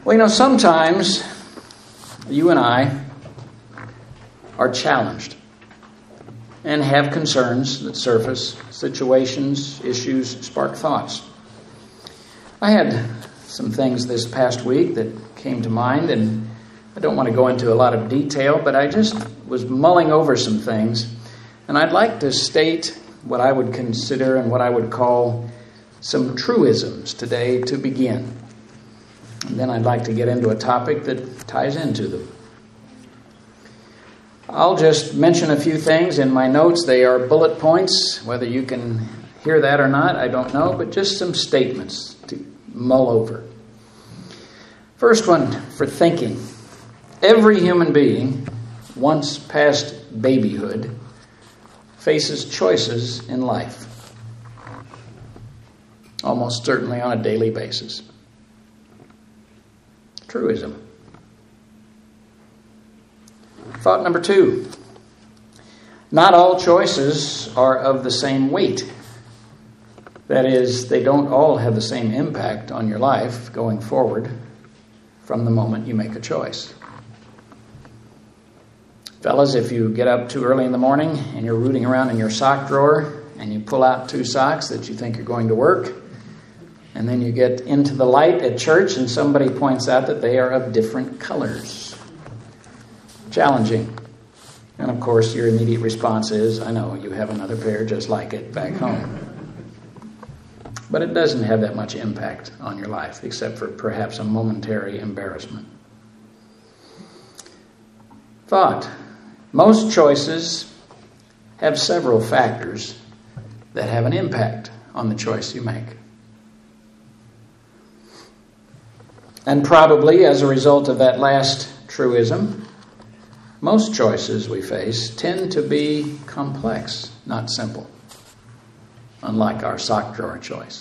Well, sometimes you and I are challenged and have concerns that surface, situations, issues, spark thoughts. I had some things this past week that came to mind, and I don't want to go into a lot of detail, but I just was mulling over some things, and I'd like to state what I would consider and what I would call some truisms today to begin. And then I'd like to get into a topic that ties into them. I'll just mention a few things in my notes. They are bullet points. Whether you can hear that or not, I don't know, but just some statements to mull over. First one, for thinking. Every human being, once past babyhood, faces choices in life. Almost certainly on a daily basis. Truism. Thought number 2. Not all choices are of the same weight. That is, they don't all have the same impact on your life going forward from the moment you make a choice. Fellas, if you get up too early in the morning and you're rooting around in your sock drawer and you pull out 2 socks that you think are going to work, and then you get into the light at church and somebody points out that they are of different colors. Challenging. And of course, your immediate response is, I know, you have another pair just like it back home. But it doesn't have that much impact on your life, except for perhaps a momentary embarrassment. Thought. Most choices have several factors that have an impact on the choice you make. And probably as a result of that last truism, most choices we face tend to be complex, not simple, unlike our sock drawer choice.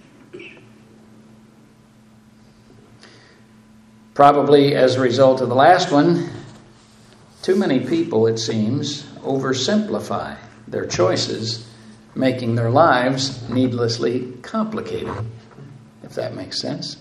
Probably as a result of the last one, too many people, it seems, oversimplify their choices, making their lives needlessly complicated, if that makes sense.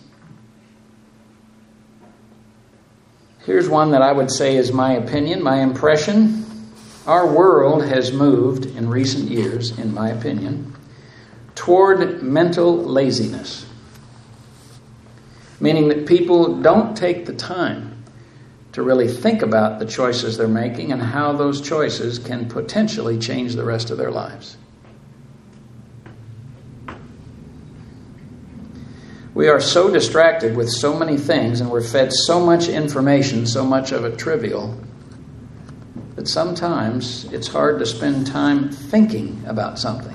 Here's one that I would say is my opinion, my impression. Our world has moved in recent years, in my opinion, toward mental laziness. Meaning that people don't take the time to really think about the choices they're making and how those choices can potentially change the rest of their lives. We are so distracted with so many things and we're fed so much information, so much of it trivial, that sometimes it's hard to spend time thinking about something.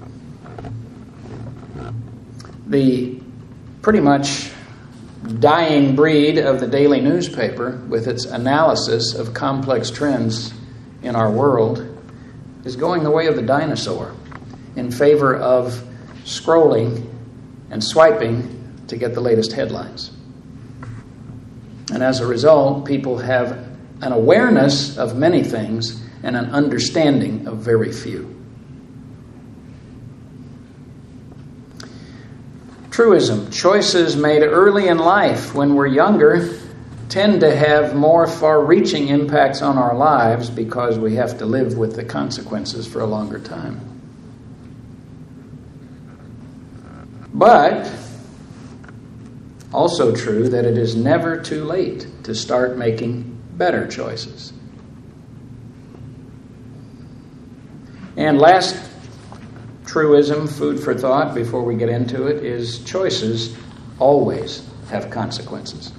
The pretty much dying breed of the daily newspaper, with its analysis of complex trends in our world, is going the way of the dinosaur in favor of scrolling and swiping to get the latest headlines. And as a result, people have an awareness of many things and an understanding of very few. Truism. Choices made early in life when we're younger tend to have more far-reaching impacts on our lives because we have to live with the consequences for a longer time. But also true that it is never too late to start making better choices. And last truism, food for thought, before we get into it, is choices always have consequences.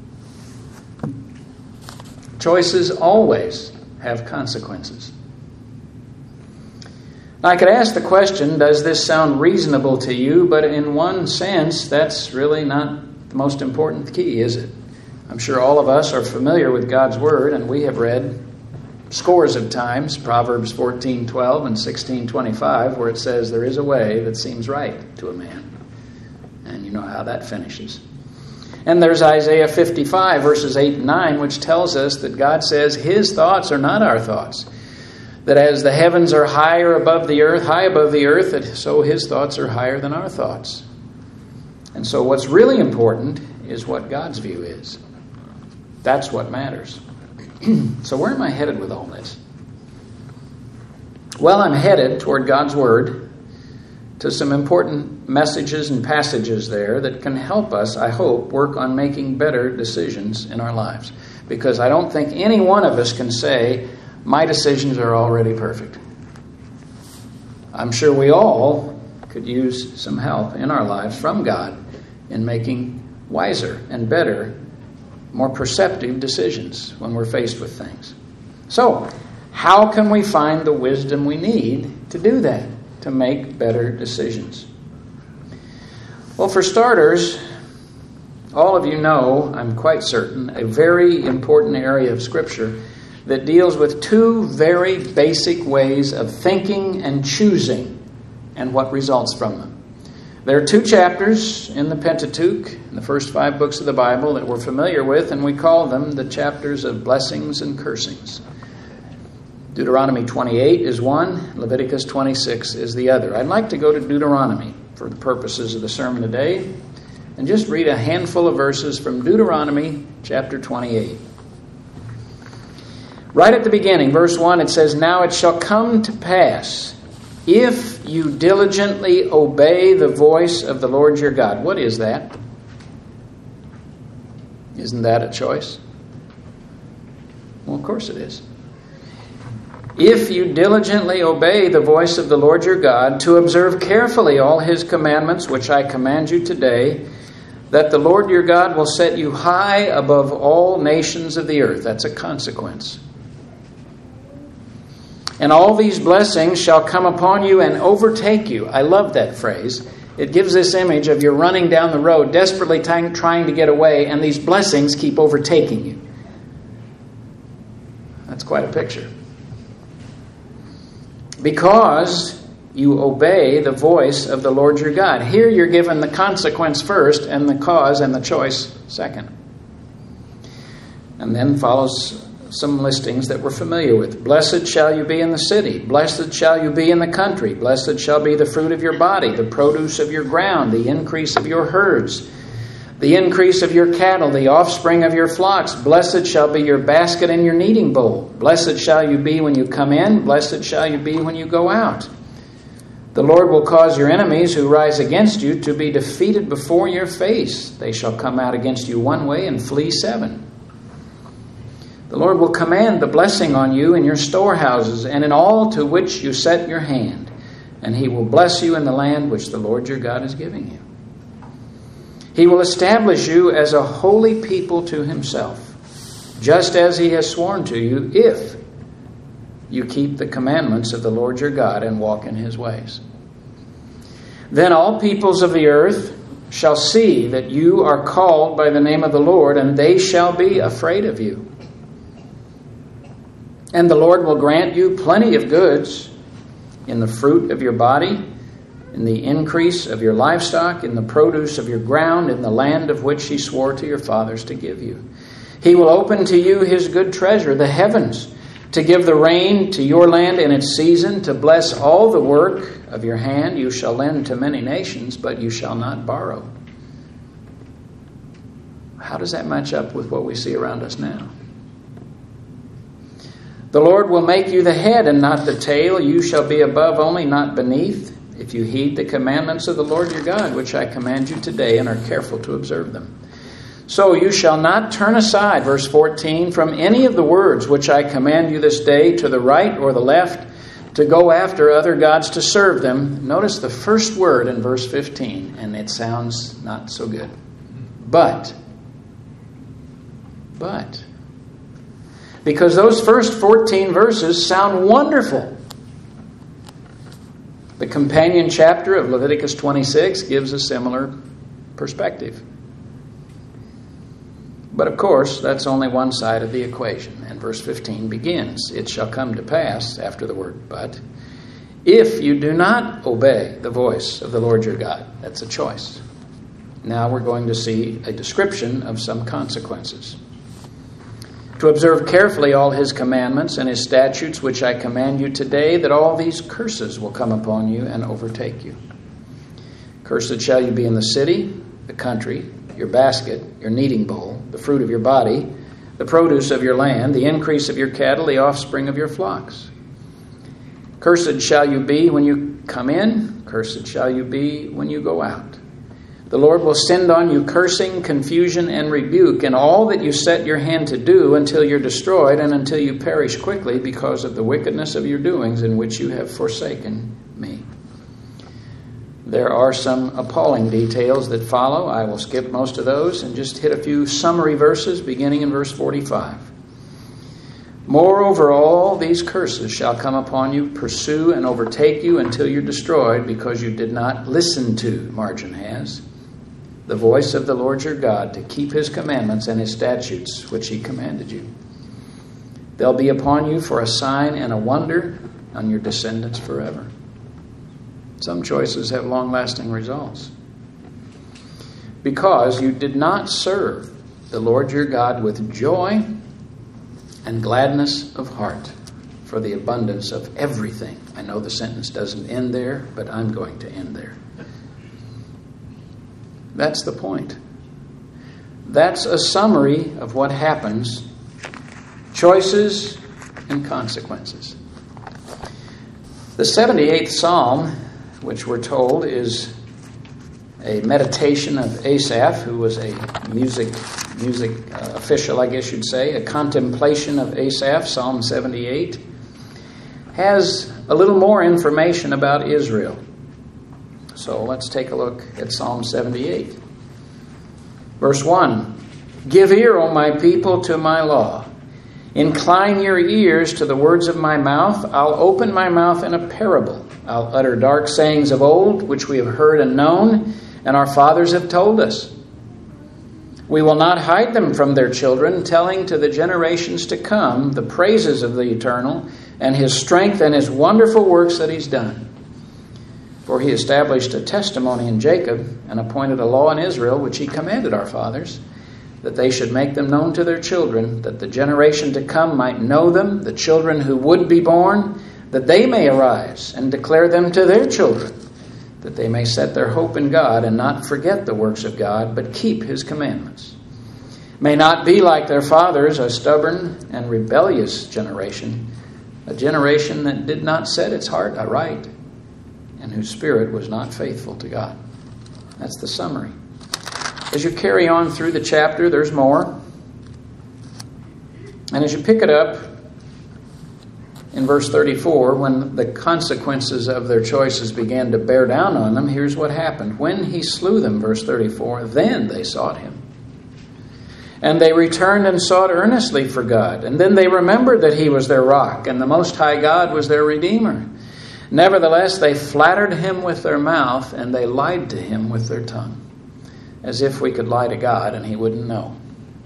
Choices always have consequences. Now, I could ask the question, does this sound reasonable to you? But in one sense, that's really not the most important key, is it? I'm sure all of us are familiar with God's Word, and we have read scores of times, Proverbs 14:12 and 16:25, where it says, there is a way that seems right to a man. And you know how that finishes. And there's Isaiah 55, verses 8 and 9, which tells us that God says His thoughts are not our thoughts. That as the heavens are high above the earth, that so His thoughts are higher than our thoughts. And so what's really important is what God's view is. That's what matters. So where am I headed with all this? Well, I'm headed toward God's Word, to some important messages and passages there that can help us, I hope, work on making better decisions in our lives. Because I don't think any one of us can say, my decisions are already perfect. I'm sure we all could use some help in our lives from God in making wiser and better, more perceptive decisions when we're faced with things. So, how can we find the wisdom we need to do that, to make better decisions? Well, for starters, all of you know, I'm quite certain, a very important area of Scripture that deals with two very basic ways of thinking and choosing and what results from them. There are two chapters in the Pentateuch, in the first 5 books of the Bible, that we're familiar with, and we call them the chapters of blessings and cursings. Deuteronomy 28 is one, Leviticus 26 is the other. I'd like to go to Deuteronomy for the purposes of the sermon today and just read a handful of verses from Deuteronomy chapter 28. Right at the beginning, verse 1, it says, "Now it shall come to pass, if you diligently obey the voice of the Lord your God." What is that? Isn't that a choice? Well, of course it is. "If you diligently obey the voice of the Lord your God, to observe carefully all his commandments, which I command you today, that the Lord your God will set you high above all nations of the earth." That's a consequence. "And all these blessings shall come upon you and overtake you." I love that phrase. It gives this image of you're running down the road, desperately trying to get away, and these blessings keep overtaking you. That's quite a picture. "Because you obey the voice of the Lord your God." Here you're given the consequence first and the cause and the choice second. And then follows some listings that we're familiar with. "Blessed shall you be in the city. Blessed shall you be in the country. Blessed shall be the fruit of your body, the produce of your ground, the increase of your herds, the increase of your cattle, the offspring of your flocks. Blessed shall be your basket and your kneading bowl. Blessed shall you be when you come in. Blessed shall you be when you go out. The Lord will cause your enemies who rise against you to be defeated before your face. They shall come out against you one way and flee 7. The Lord will command the blessing on you in your storehouses and in all to which you set your hand. And he will bless you in the land which the Lord your God is giving you. He will establish you as a holy people to himself, just as he has sworn to you, if you keep the commandments of the Lord your God and walk in his ways. Then all peoples of the earth shall see that you are called by the name of the Lord, and they shall be afraid of you. And the Lord will grant you plenty of goods in the fruit of your body, in the increase of your livestock, in the produce of your ground, in the land of which he swore to your fathers to give you. He will open to you his good treasure, the heavens, to give the rain to your land in its season, to bless all the work of your hand. You shall lend to many nations, but you shall not borrow. How does that match up with what we see around us now? The Lord will make you the head and not the tail. You shall be above only, not beneath, if you heed the commandments of the Lord your God, which I command you today, and are careful to observe them. So you shall not turn aside, verse 14, from any of the words which I command you this day, to the right or the left, to go after other gods to serve them. Notice the first word in verse 15, and it sounds not so good. But. Because those first 14 verses sound wonderful. The companion chapter of Leviticus 26 gives a similar perspective. But of course, that's only one side of the equation. And verse 15 begins, "It shall come to pass," after the word "but," "if you do not obey the voice of the Lord your God." That's a choice. Now we're going to see a description of some consequences. "To observe carefully all his commandments and his statutes, which I command you today, that all these curses will come upon you and overtake you. Cursed shall you be in the city, the country, your basket, your kneading bowl, the fruit of your body, the produce of your land, the increase of your cattle, the offspring of your flocks. Cursed shall you be when you come in, cursed shall you be when you go out. The Lord will send on you cursing, confusion, and rebuke, and all that you set your hand to do until you're destroyed and until you perish quickly because of the wickedness of your doings in which you have forsaken me. There are some appalling details that follow. I will skip most of those and just hit a few summary verses beginning in verse 45. Moreover, all these curses shall come upon you, pursue and overtake you until you're destroyed because you did not listen to, margin has, the voice of the Lord your God to keep his commandments and his statutes which he commanded you. They'll be upon you for a sign and a wonder on your descendants forever. Some choices have long-lasting results. Because you did not serve the Lord your God with joy and gladness of heart for the abundance of everything. I know the sentence doesn't end there, but I'm going to end there. That's the point. That's a summary of what happens. Choices and consequences. The 78th Psalm, which we're told is a meditation of Asaph, who was a music official, I guess you'd say, a contemplation of Asaph, Psalm 78, has a little more information about Israel. So let's take a look at Psalm 78. Verse 1, Give ear, O my people, to my law. Incline your ears to the words of my mouth. I'll open my mouth in a parable. I'll utter dark sayings of old, which we have heard and known, and our fathers have told us. We will not hide them from their children, telling to the generations to come the praises of the Eternal and his strength and his wonderful works that he's done. For he established a testimony in Jacob and appointed a law in Israel, which he commanded our fathers, that they should make them known to their children, that the generation to come might know them, the children who would be born, that they may arise and declare them to their children, that they may set their hope in God and not forget the works of God, but keep his commandments. May not be like their fathers, a stubborn and rebellious generation, a generation that did not set its heart aright, and whose spirit was not faithful to God. That's the summary. As you carry on through the chapter, there's more. And as you pick it up in verse 34, when the consequences of their choices began to bear down on them, here's what happened. When he slew them, verse 34, then they sought him. And they returned and sought earnestly for God. And then they remembered that he was their rock, and the Most High God was their Redeemer. Nevertheless, they flattered him with their mouth, and they lied to him with their tongue, as if we could lie to God and he wouldn't know.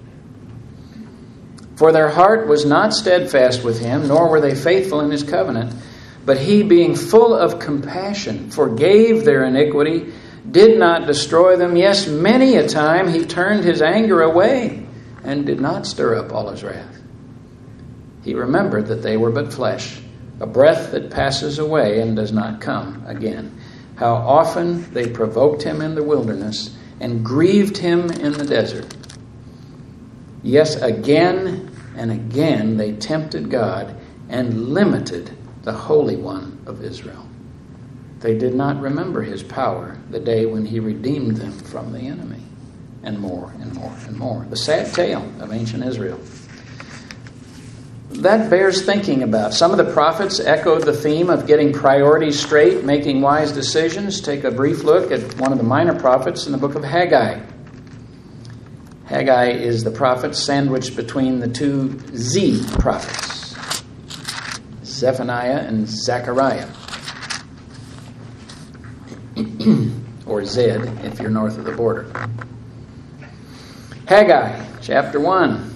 For their heart was not steadfast with him, nor were they faithful in his covenant. But he, being full of compassion, forgave their iniquity, did not destroy them. Yes, many a time he turned his anger away and did not stir up all his wrath. He remembered that they were but flesh, a breath that passes away and does not come again. How often they provoked him in the wilderness and grieved him in the desert. Yes, again and again they tempted God and limited the Holy One of Israel. They did not remember his power the day when he redeemed them from the enemy. And more and more and more. The sad tale of ancient Israel. That bears thinking about. Some of the prophets echoed the theme of getting priorities straight, making wise decisions. Take a brief look at one of the minor prophets in the book of Haggai. Haggai is the prophet sandwiched between the two Z prophets, Zephaniah and Zechariah. Or Zed, if you're north of the border. Haggai, chapter 1.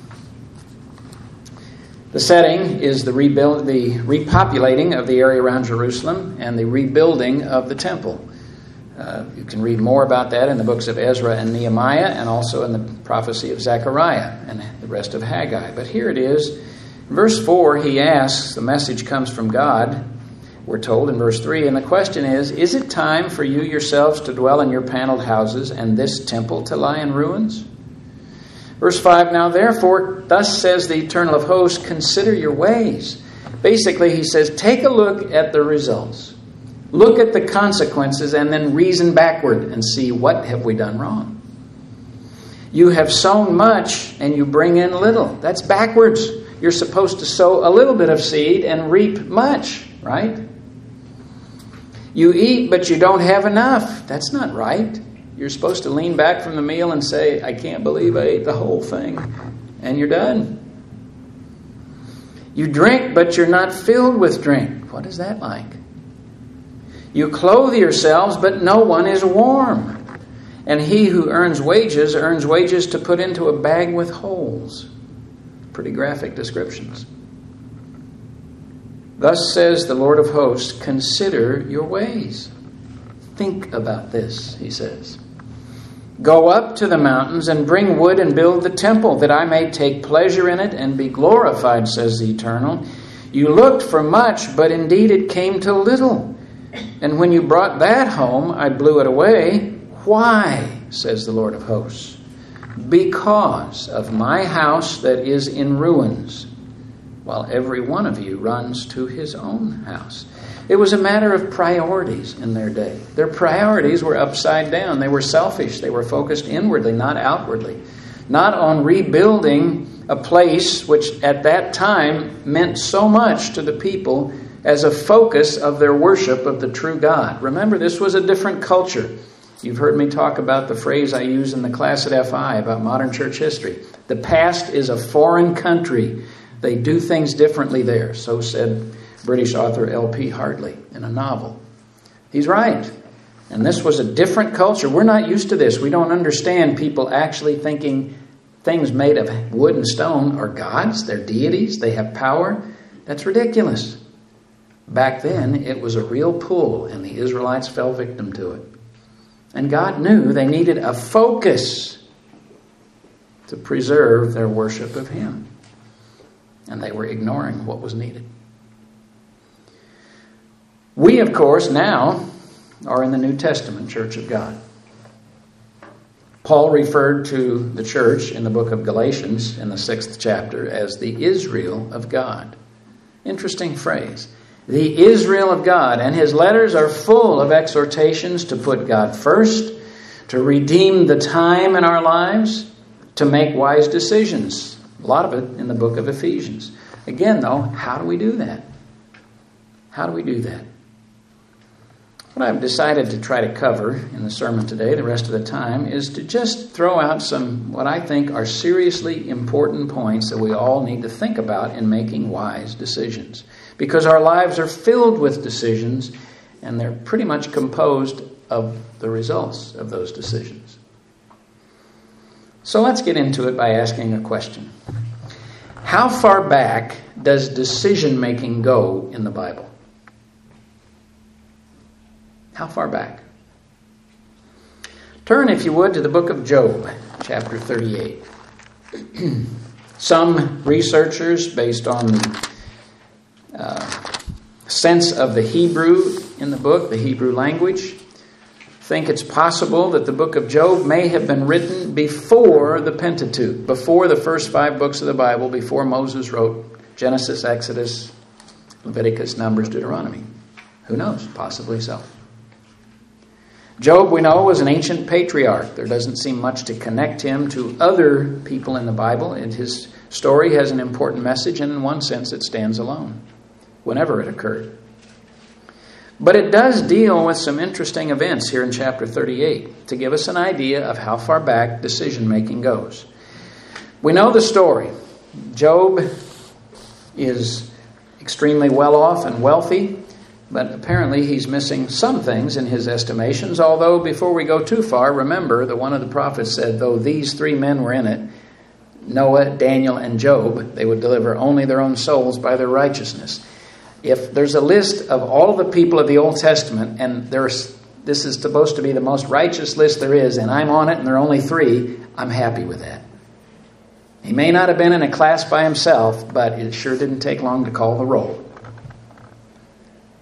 The setting is the repopulating of the area around Jerusalem and the rebuilding of the temple. You can read more about that in the books of Ezra and Nehemiah, and also in the prophecy of Zechariah and the rest of Haggai. But here it is. In verse 4, he asks, the message comes from God, we're told in verse 3. And the question is it time for you yourselves to dwell in your paneled houses and this temple to lie in ruins? Verse 5, now therefore, thus says the Eternal of hosts, consider your ways. Basically, he says, take a look at the results. Look at the consequences and then reason backward and see what have we done wrong. You have sown much and you bring in little. That's backwards. You're supposed to sow a little bit of seed and reap much, right? You eat, but you don't have enough. That's not right. You're supposed to lean back from the meal and say, I can't believe I ate the whole thing. And you're done. You drink, but you're not filled with drink. What is that like? You clothe yourselves, but no one is warm. And he who earns wages to put into a bag with holes. Pretty graphic descriptions. Thus says the Lord of hosts, consider your ways. Think about this, he says. Go up to the mountains and bring wood and build the temple, that I may take pleasure in it and be glorified, says the Eternal. You looked for much, but indeed it came to little. And when you brought that home, I blew it away. Why, says the Lord of hosts? Because of my house that is in ruins, while every one of you runs to his own house. It was a matter of priorities in their day. Their priorities were upside down. They were selfish. They were focused inwardly, not outwardly. Not on rebuilding a place which at that time meant so much to the people as a focus of their worship of the true God. Remember, this was a different culture. You've heard me talk about the phrase I use in the class at FI about modern church history. The past is a foreign country. They do things differently there. So said British author L.P. Hartley in a novel. He's right. And this was a different culture. We're not used to this. We don't understand people actually thinking things made of wood and stone are gods. They're deities. They have power. That's ridiculous. Back then, it was a real pull, and the Israelites fell victim to it. And God knew they needed a focus to preserve their worship of Him. And they were ignoring what was needed. We, of course, now are in the New Testament Church of God. Paul referred to the church in the book of Galatians in the 6th chapter as the Israel of God. Interesting phrase. The Israel of God. And his letters are full of exhortations to put God first, to redeem the time in our lives, to make wise decisions. A lot of it in the book of Ephesians. Again, though, how do we do that? How do we do that? What I've decided to try to cover in the sermon today, the rest of the time, is to just throw out some what I think are seriously important points that we all need to think about in making wise decisions. Because our lives are filled with decisions, and they're pretty much composed of the results of those decisions. So let's get into it by asking a question. How far back does decision-making go in the Bible? How far back? Turn, if you would, to the book of Job, chapter 38. Some researchers, based on the sense of the Hebrew in the book, the Hebrew language, think it's possible that the book of Job may have been written before the Pentateuch, before the first 5 books of the Bible, before Moses wrote Genesis, Exodus, Leviticus, Numbers, Deuteronomy. Who knows? Possibly so. Job, we know, was an ancient patriarch. There doesn't seem much to connect him to other people in the Bible, and his story has an important message, and in one sense it stands alone, whenever it occurred. But it does deal with some interesting events here in chapter 38 to give us an idea of how far back decision-making goes. We know the story. Job is extremely well off and wealthy, but apparently he's missing some things in his estimations, although before we go too far, remember that one of the prophets said, though these 3 men were in it, Noah, Daniel, and Job, they would deliver only their own souls by their righteousness. If there's a list of all the people of the Old Testament, and this is supposed to be the most righteous list there is, and I'm on it, and there are only 3, I'm happy with that. He may not have been in a class by himself, but it sure didn't take long to call the roll.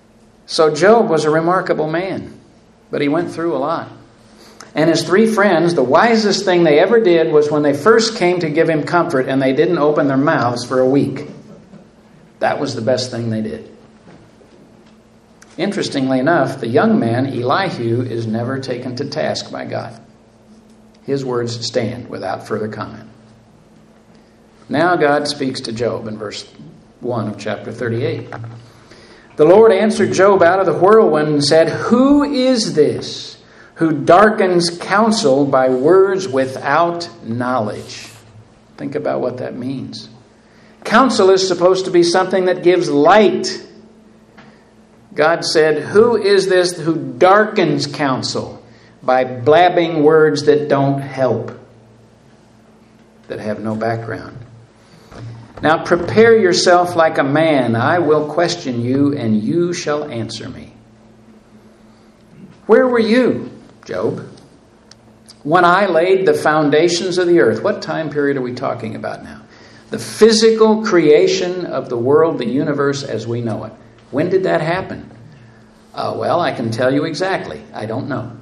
So Job was a remarkable man, but he went through a lot. And his 3 friends, the wisest thing they ever did was when they first came to give him comfort and they didn't open their mouths for a week. That was the best thing they did. Interestingly enough, the young man, Elihu, is never taken to task by God. His words stand without further comment. Now God speaks to Job in verse 1 of chapter 38. The Lord answered Job out of the whirlwind and said, "Who is this who darkens counsel by words without knowledge?" Think about what that means. Counsel is supposed to be something that gives light. God said, "Who is this who darkens counsel by blabbing words that don't help, that have no background? Now prepare yourself like a man. I will question you, and you shall answer me." Where were you, Job, when I laid the foundations of the earth? What time period are we talking about now? The physical creation of the world, the universe as we know it. When did that happen? Well, I can tell you exactly. I don't know.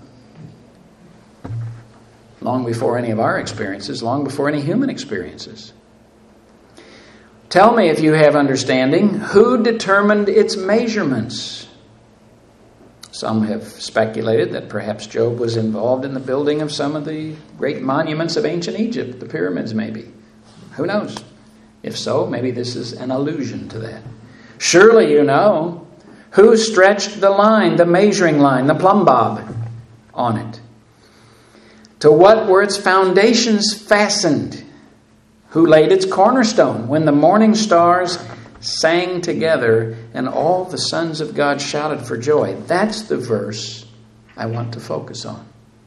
Long before any of our experiences, long before any human experiences. Tell me if you have understanding, who determined its measurements? Some have speculated that perhaps Job was involved in the building of some of the great monuments of ancient Egypt, the pyramids maybe. Who knows? If so, maybe this is an allusion to that. Surely you know who stretched the line, the measuring line, the plumb bob on it. To what were its foundations fastened? Who laid its cornerstone when the morning stars sang together and all the sons of God shouted for joy? That's the verse I want to focus on.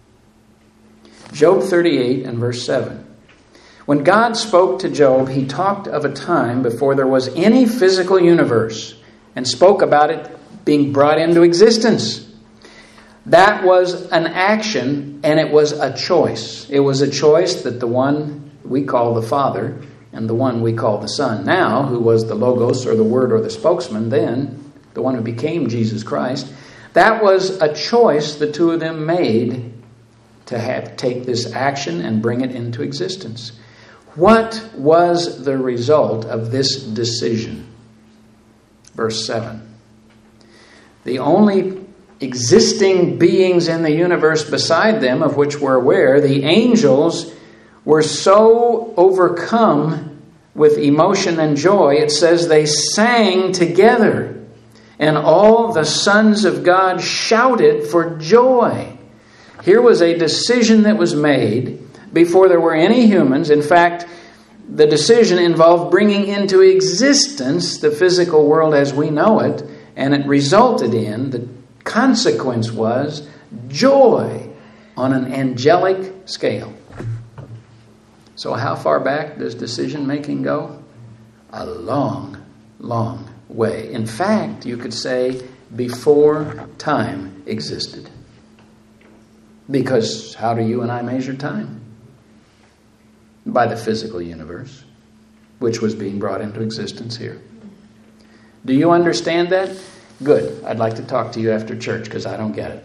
Job 38 and verse 7. When God spoke to Job, he talked of a time before there was any physical universe and spoke about it being brought into existence. That was an action, and it was a choice. It was a choice that the one we call the Father and the one we call the Son now, who was the Logos or the Word or the spokesman then, the one who became Jesus Christ, that was a choice the two of them made to take this action and bring it into existence. What was the result of this decision? Verse 7. The only existing beings in the universe beside them, of which we're aware, the angels, were so overcome with emotion and joy, it says they sang together, and all the sons of God shouted for joy. Here was a decision that was made before there were any humans. In fact, the decision involved bringing into existence the physical world as we know it, and it resulted in, the consequence was, joy on an angelic scale. So how far back does decision-making go? A long, long way. In fact, you could say before time existed. Because how do you and I measure time? By the physical universe, which was being brought into existence here. Do you understand that? Good. I'd like to talk to you after church because I don't get it.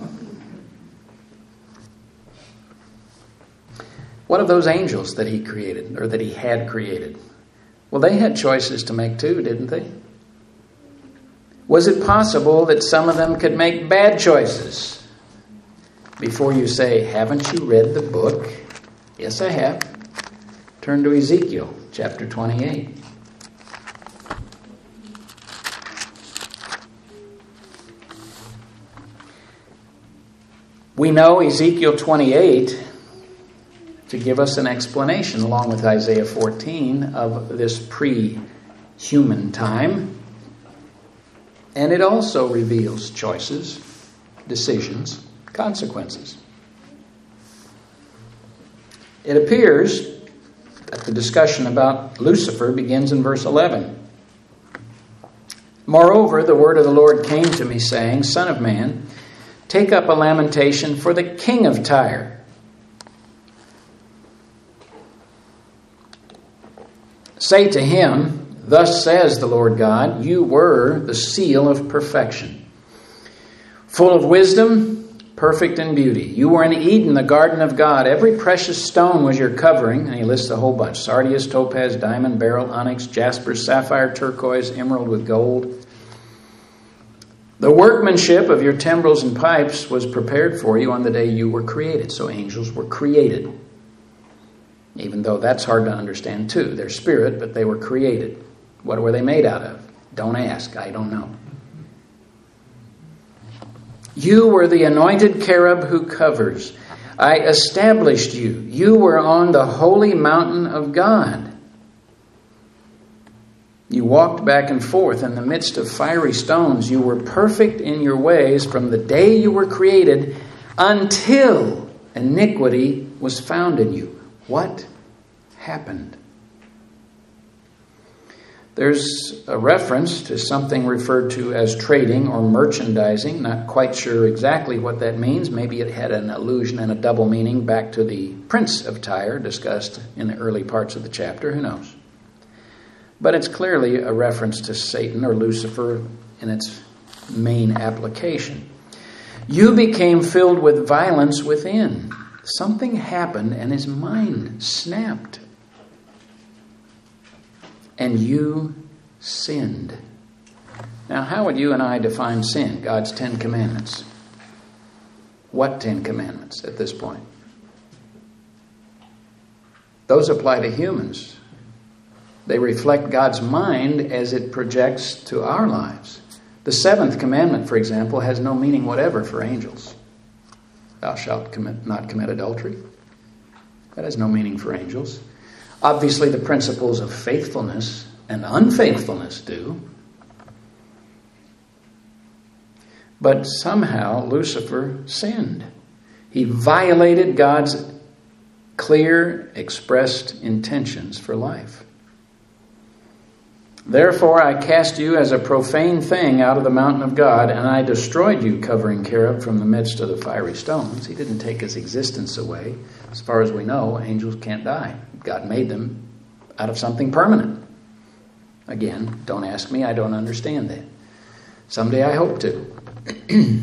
What of those angels that he created, or that he had created? Well, they had choices to make too, didn't they? Was it possible that some of them could make bad choices? Before you say, haven't you read the book? Yes, I have. Turn to Ezekiel chapter 28. We know Ezekiel 28 to give us an explanation, along with Isaiah 14, of this pre-human time. And it also reveals choices, decisions, consequences. It appears that the discussion about Lucifer begins in verse 11. Moreover, the word of the Lord came to me, saying, Son of man, take up a lamentation for the king of Tyre. Say to him, Thus says the Lord God, you were the seal of perfection, full of wisdom, perfect in beauty. You were in Eden, the garden of God. Every precious stone was your covering. And he lists a whole bunch. Sardius, topaz, diamond, beryl, onyx, jasper, sapphire, turquoise, emerald with gold. The workmanship of your timbrels and pipes was prepared for you on the day you were created. So angels were created. Even though that's hard to understand too. They're spirit, but they were created. What were they made out of? Don't ask. I don't know. You were the anointed cherub who covers. I established you. You were on the holy mountain of God. You walked back and forth in the midst of fiery stones. You were perfect in your ways from the day you were created until iniquity was found in you. What happened? There's a reference to something referred to as trading or merchandising. Not quite sure exactly what that means. Maybe it had an allusion and a double meaning back to the Prince of Tyre discussed in the early parts of the chapter. Who knows? But it's clearly a reference to Satan or Lucifer in its main application. You became filled with violence within. Something happened and his mind snapped. And you sinned. Now, how would you and I define sin? God's 10 Commandments. What 10 Commandments at this point? Those apply to humans. They reflect God's mind as it projects to our lives. The 7th commandment, for example, has no meaning whatever for angels. Thou shalt not commit adultery. That has no meaning for angels. Obviously, the principles of faithfulness and unfaithfulness do. But somehow Lucifer sinned. He violated God's clear, expressed intentions for life. Therefore, I cast you as a profane thing out of the mountain of God, and I destroyed you, covering cherub, from the midst of the fiery stones. He didn't take his existence away. As far as we know, angels can't die. God made them out of something permanent. Again, don't ask me. I don't understand that. Someday I hope to.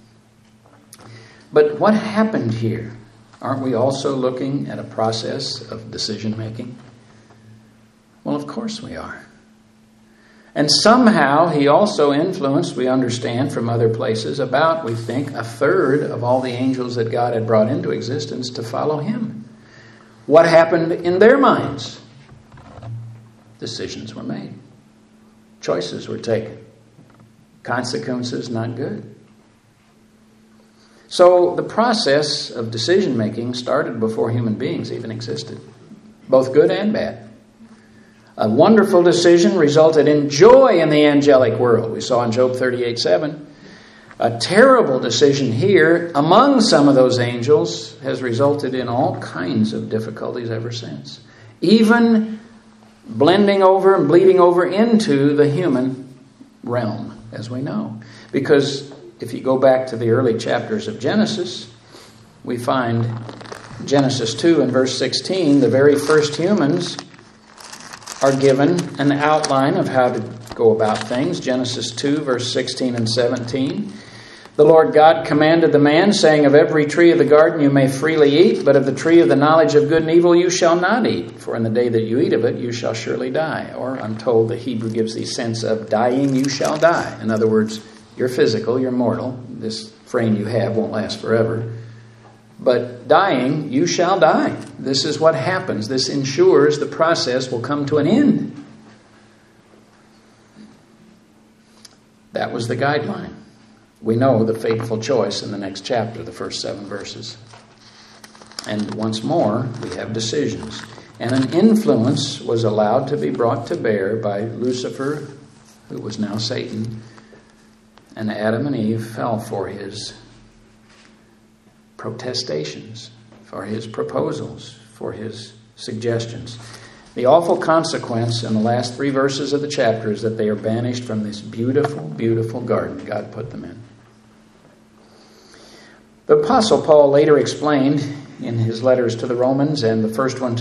But what happened here? Aren't we also looking at a process of decision making? Well, of course we are. And somehow he also influenced, we understand from other places, about, we think, a third of all the angels that God had brought into existence to follow him. What happened in their minds? Decisions were made. Choices were taken. Consequences not good. So the process of decision making started before human beings even existed. Both good and bad. A wonderful decision resulted in joy in the angelic world. We saw in Job 38:7. A terrible decision here among some of those angels has resulted in all kinds of difficulties ever since. Even blending over and bleeding over into the human realm, as we know. Because if you go back to the early chapters of Genesis, we find Genesis 2 and verse 16, the very first humans are given an outline of how to go about things. Genesis 2, verse 16 and 17. The Lord God commanded the man, saying, of every tree of the garden you may freely eat, but of the tree of the knowledge of good and evil you shall not eat. For in the day that you eat of it, you shall surely die. Or I'm told the Hebrew gives the sense of dying, you shall die. In other words, you're physical, you're mortal. This frame you have won't last forever. But dying, you shall die. This is what happens. This ensures the process will come to an end. That was the guideline. We know the fateful choice in the next chapter, the first 7 verses. And once more, we have decisions. And an influence was allowed to be brought to bear by Lucifer, who was now Satan, and Adam and Eve fell for his protestations, for his proposals, for his suggestions. The awful consequence in the last 3 verses of the chapter is that they are banished from this beautiful, beautiful garden God put them in. The Apostle Paul later explained in his letters to the Romans and the first one to the Corinthians how, in a way, Adam opened the floodgates.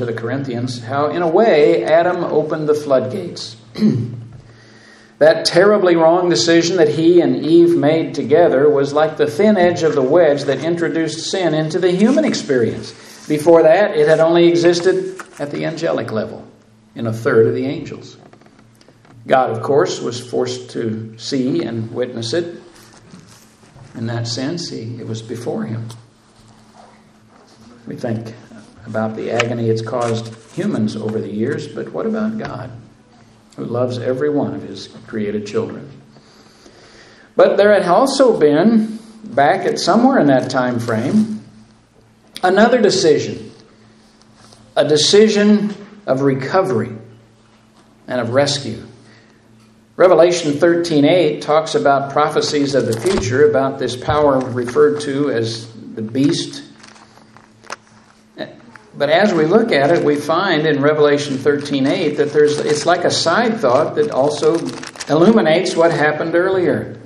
That terribly wrong decision that he and Eve made together was like the thin edge of the wedge that introduced sin into the human experience. Before that, it had only existed at the angelic level, in a third of the angels. God, of course, was forced to see and witness it. In that sense, it was before him. We think about the agony it's caused humans over the years, but what about God, who loves every one of his created children? But there had also been, back at somewhere in that time frame, another decision. A decision of recovery and of rescue. Revelation 13:8 talks about prophecies of the future, about this power referred to as the beast. But as we look at it, we find in Revelation 13:8 that it's like a side thought that also illuminates what happened earlier.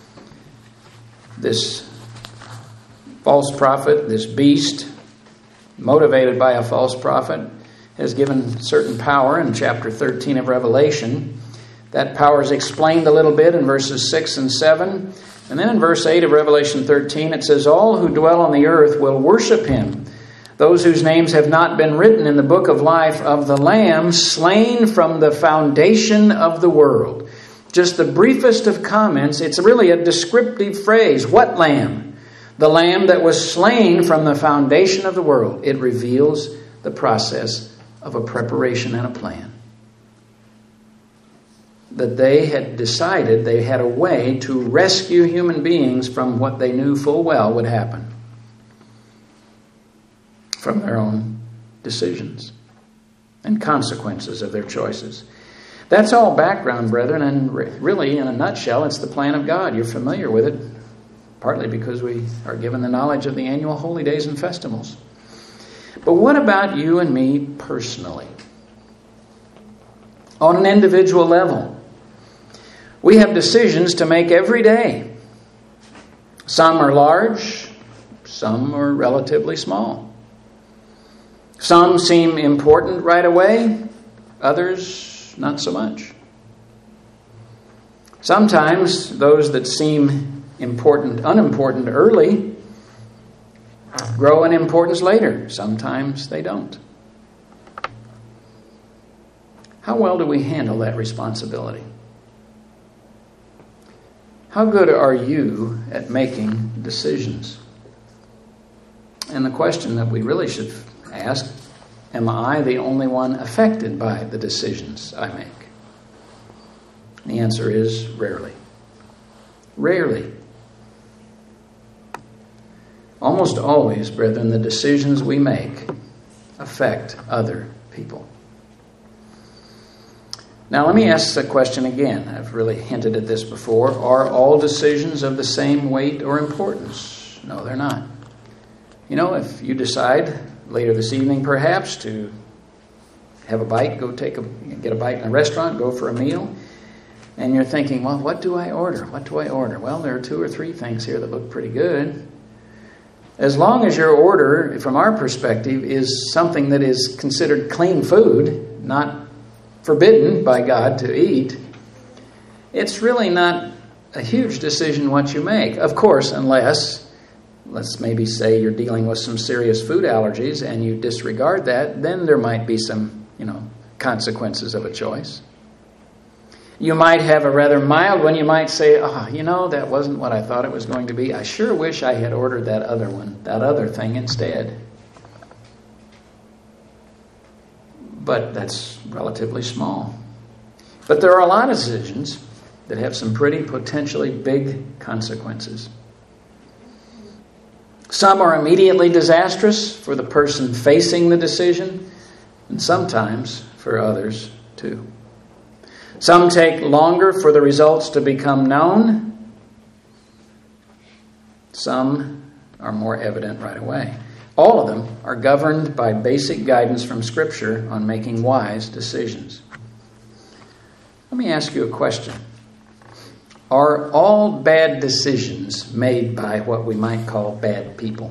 This false prophet, this beast, motivated by a false prophet, has given certain power in chapter 13 of Revelation. That power is explained a little bit in verses 6 and 7. And then in verse 8 of Revelation 13, it says, "All who dwell on the earth will worship him, those whose names have not been written in the book of life of the Lamb, slain from the foundation of the world." Just the briefest of comments. It's really a descriptive phrase. What Lamb? The Lamb that was slain from the foundation of the world. It reveals the process of a preparation and a plan. That they had decided they had a way to rescue human beings from what they knew full well would happen. From their own decisions and consequences of their choices. That's all background, brethren, and really, in a nutshell, it's the plan of God. You're familiar with it, partly because we are given the knowledge of the annual holy days and festivals. But what about you and me personally? On an individual level, we have decisions to make every day. Some are large, some are relatively small. Some seem important right away, others not so much. Sometimes those that seem unimportant early grow in importance later. Sometimes they don't. How well do we handle that responsibility? How good are you at making decisions? And the question that we really should ask, am I the only one affected by the decisions I make? The answer is rarely. Rarely. Almost always, brethren, the decisions we make affect other people. Now, let me ask the question again. I've really hinted at this before. Are all decisions of the same weight or importance? No, they're not. You know, if you decide later this evening, perhaps, to have a bite, get a bite in a restaurant, go for a meal, and you're thinking, well, what do I order? What do I order? Well, there are 2 or 3 things here that look pretty good. As long as your order, from our perspective, is something that is considered clean food, not forbidden by God to eat, it's really not a huge decision what you make. Of course, unless, let's maybe say you're dealing with some serious food allergies and you disregard that, then there might be some, consequences of a choice. You might have a rather mild one. You might say, that wasn't what I thought it was going to be. I sure wish I had ordered that other thing instead. But that's relatively small. But there are a lot of decisions that have some pretty potentially big consequences. Some are immediately disastrous for the person facing the decision, and sometimes for others too. Some take longer for the results to become known. Some are more evident right away. All of them are governed by basic guidance from Scripture on making wise decisions. Let me ask you a question. Are all bad decisions made by what we might call bad people?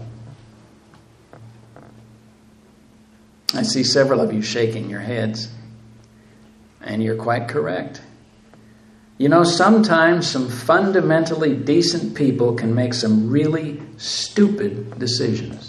I see several of you shaking your heads, and you're quite correct. You know, sometimes some fundamentally decent people can make some really stupid decisions.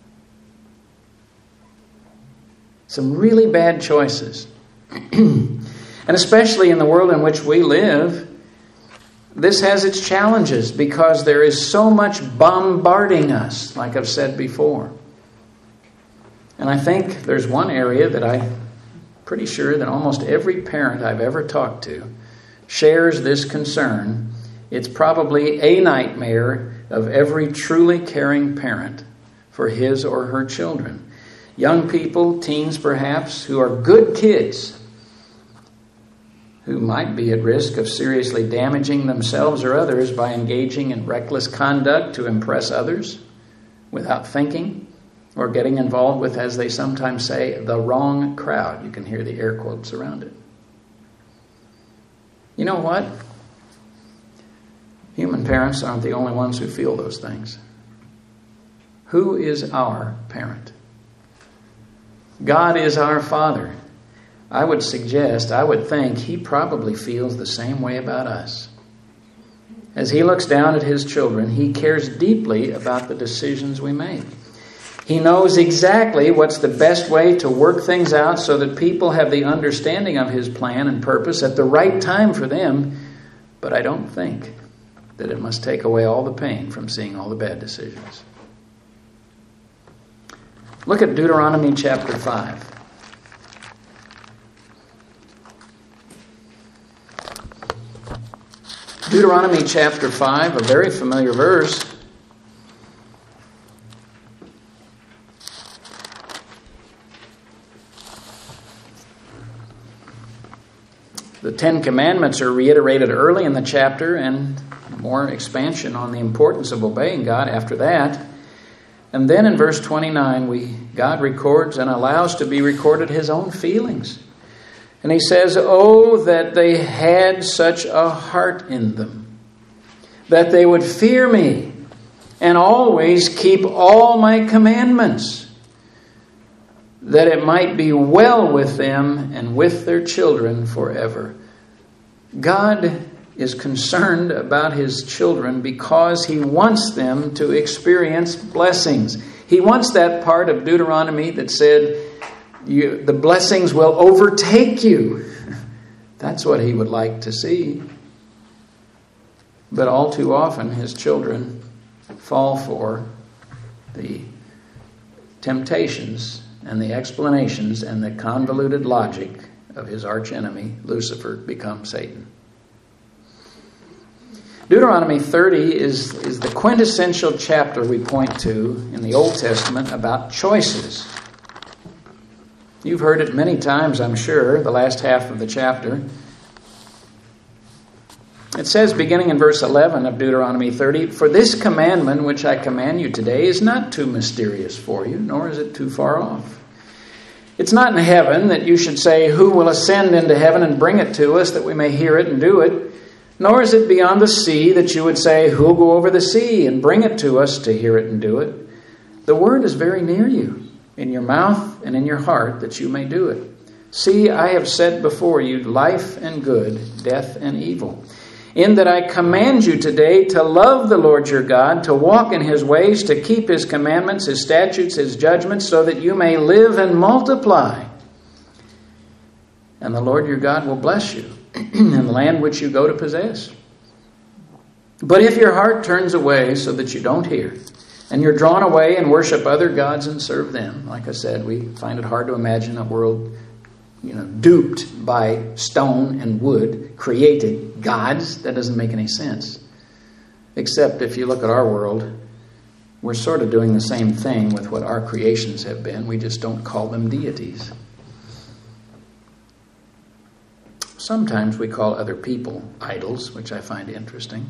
Some really bad choices. And especially in the world in which we live, this has its challenges because there is so much bombarding us, like I've said before. And I think there's one area that I'm pretty sure that almost every parent I've ever talked to shares this concern. It's probably a nightmare of every truly caring parent for his or her children. Young people, teens perhaps, who are good kids, who might be at risk of seriously damaging themselves or others by engaging in reckless conduct to impress others without thinking, or getting involved with, as they sometimes say, the wrong crowd. You can hear the air quotes around it. You know what? Human parents aren't the only ones who feel those things. Who is our parent? God is our Father. I would think He probably feels the same way about us. As He looks down at His children, He cares deeply about the decisions we make. He knows exactly what's the best way to work things out so that people have the understanding of His plan and purpose at the right time for them. But I don't think that it must take away all the pain from seeing all the bad decisions. Look at Deuteronomy chapter 5. Deuteronomy chapter 5, a very familiar verse. The Ten Commandments are reiterated early in the chapter, and more expansion on the importance of obeying God after that. And then in verse 29, God records and allows to be recorded His own feelings. And He says, "Oh, that they had such a heart in them, that they would fear me and always keep all my commandments, that it might be well with them and with their children forever." God is concerned about His children because He wants them to experience blessings. He wants that part of Deuteronomy that said, the blessings will overtake you. That's what He would like to see. But all too often, His children fall for the temptations and the explanations and the convoluted logic of his archenemy, Lucifer, becomes Satan. Deuteronomy 30 is the quintessential chapter we point to in the Old Testament about choices. You've heard it many times, I'm sure, the last half of the chapter. It says, beginning in verse 11 of Deuteronomy 30, "For this commandment which I command you today is not too mysterious for you, nor is it too far off. It's not in heaven that you should say, 'Who will ascend into heaven and bring it to us that we may hear it and do it?' Nor is it beyond the sea that you would say, 'Who will go over the sea and bring it to us to hear it and do it?' The word is very near you, in your mouth and in your heart, that you may do it. See, I have set before you life and good, death and evil. In that I command you today to love the Lord your God, to walk in His ways, to keep His commandments, His statutes, His judgments, so that you may live and multiply. And the Lord your God will bless you in the land which you go to possess. But if your heart turns away so that you don't hear, and you're drawn away and worship other gods and serve them," like I said, we find it hard to imagine a world duped by stone and wood, created gods. That doesn't make any sense. Except if you look at our world, we're sort of doing the same thing with what our creations have been. We just don't call them deities. Sometimes we call other people idols, which I find interesting.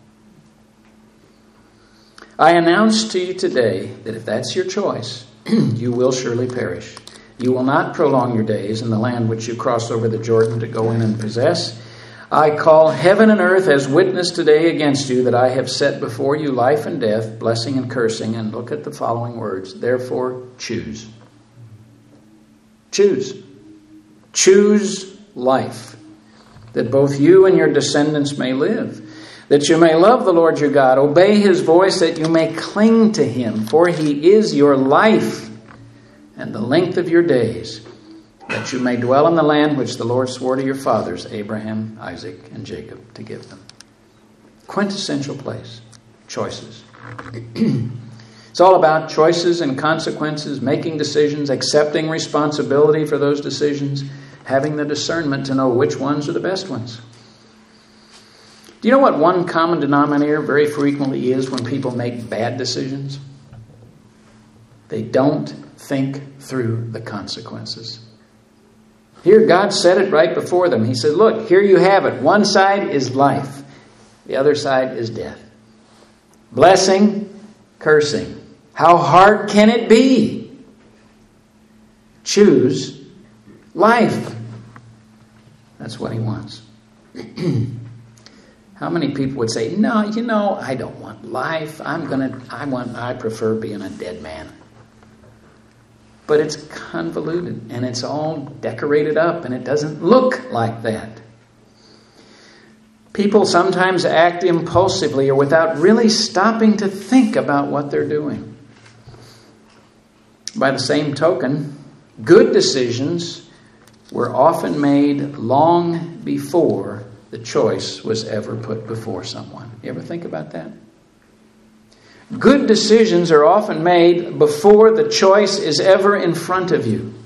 I announce to you today that if that's your choice, you will surely perish. You will not prolong your days in the land which you cross over the Jordan to go in and possess. I call heaven and earth as witness today against you that I have set before you life and death, blessing and cursing. And look at the following words. Therefore, choose. Choose. Choose life. that both you and your descendants may live, that you may love the Lord your God, obey his voice, that you may cling to him, for he is your life and the length of your days, that you may dwell in the land which the Lord swore to your fathers, Abraham, Isaac, and Jacob, to give them. Quintessential place. Choices. It's all about choices and consequences, making decisions, accepting responsibility for those decisions, having the discernment to know which ones are the best ones. Do you know what one common denominator very frequently is when people make bad decisions? They don't think through the consequences. Here, God said it right before them. He said, look, here you have it. One side is life. The other side is death. Blessing, cursing. How hard can it be? Choose life. That's what he wants. How many people would say, no, I don't want life. I prefer being a dead man. But it's convoluted and it's all decorated up and it doesn't look like that. People sometimes act impulsively or without really stopping to think about what they're doing. By the same token, good decisions were often made long before the choice was ever put before someone. You ever think about that? Good decisions are often made before the choice is ever in front of you.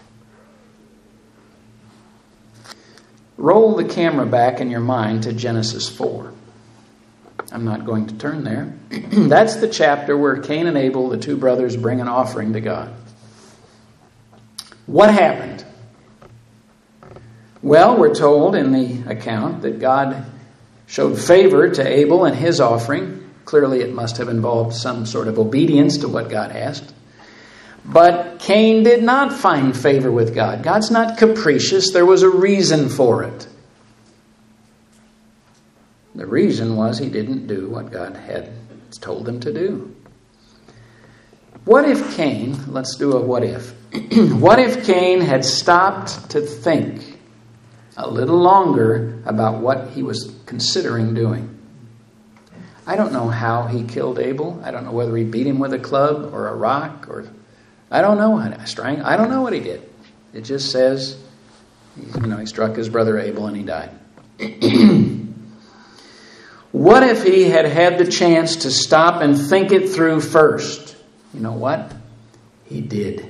Roll the camera back in your mind to Genesis 4. I'm not going to turn there. That's the chapter where Cain and Abel, the two brothers, bring an offering to God. What happened? Well, we're told in the account that God showed favor to Abel and his offering. Clearly, it must have involved some sort of obedience to what God asked. But Cain did not find favor with God. God's not capricious. There was a reason for it. The reason was he didn't do what God had told him to do. What if Cain, let's do a what if. What if Cain had stopped to think a little longer about what he was considering doing? I don't know how he killed Abel. I don't know whether he beat him with a club or a rock or... I don't know. I don't know what he did. It just says, he struck his brother Abel and he died. What if he had had the chance to stop and think it through first? You know what? He did.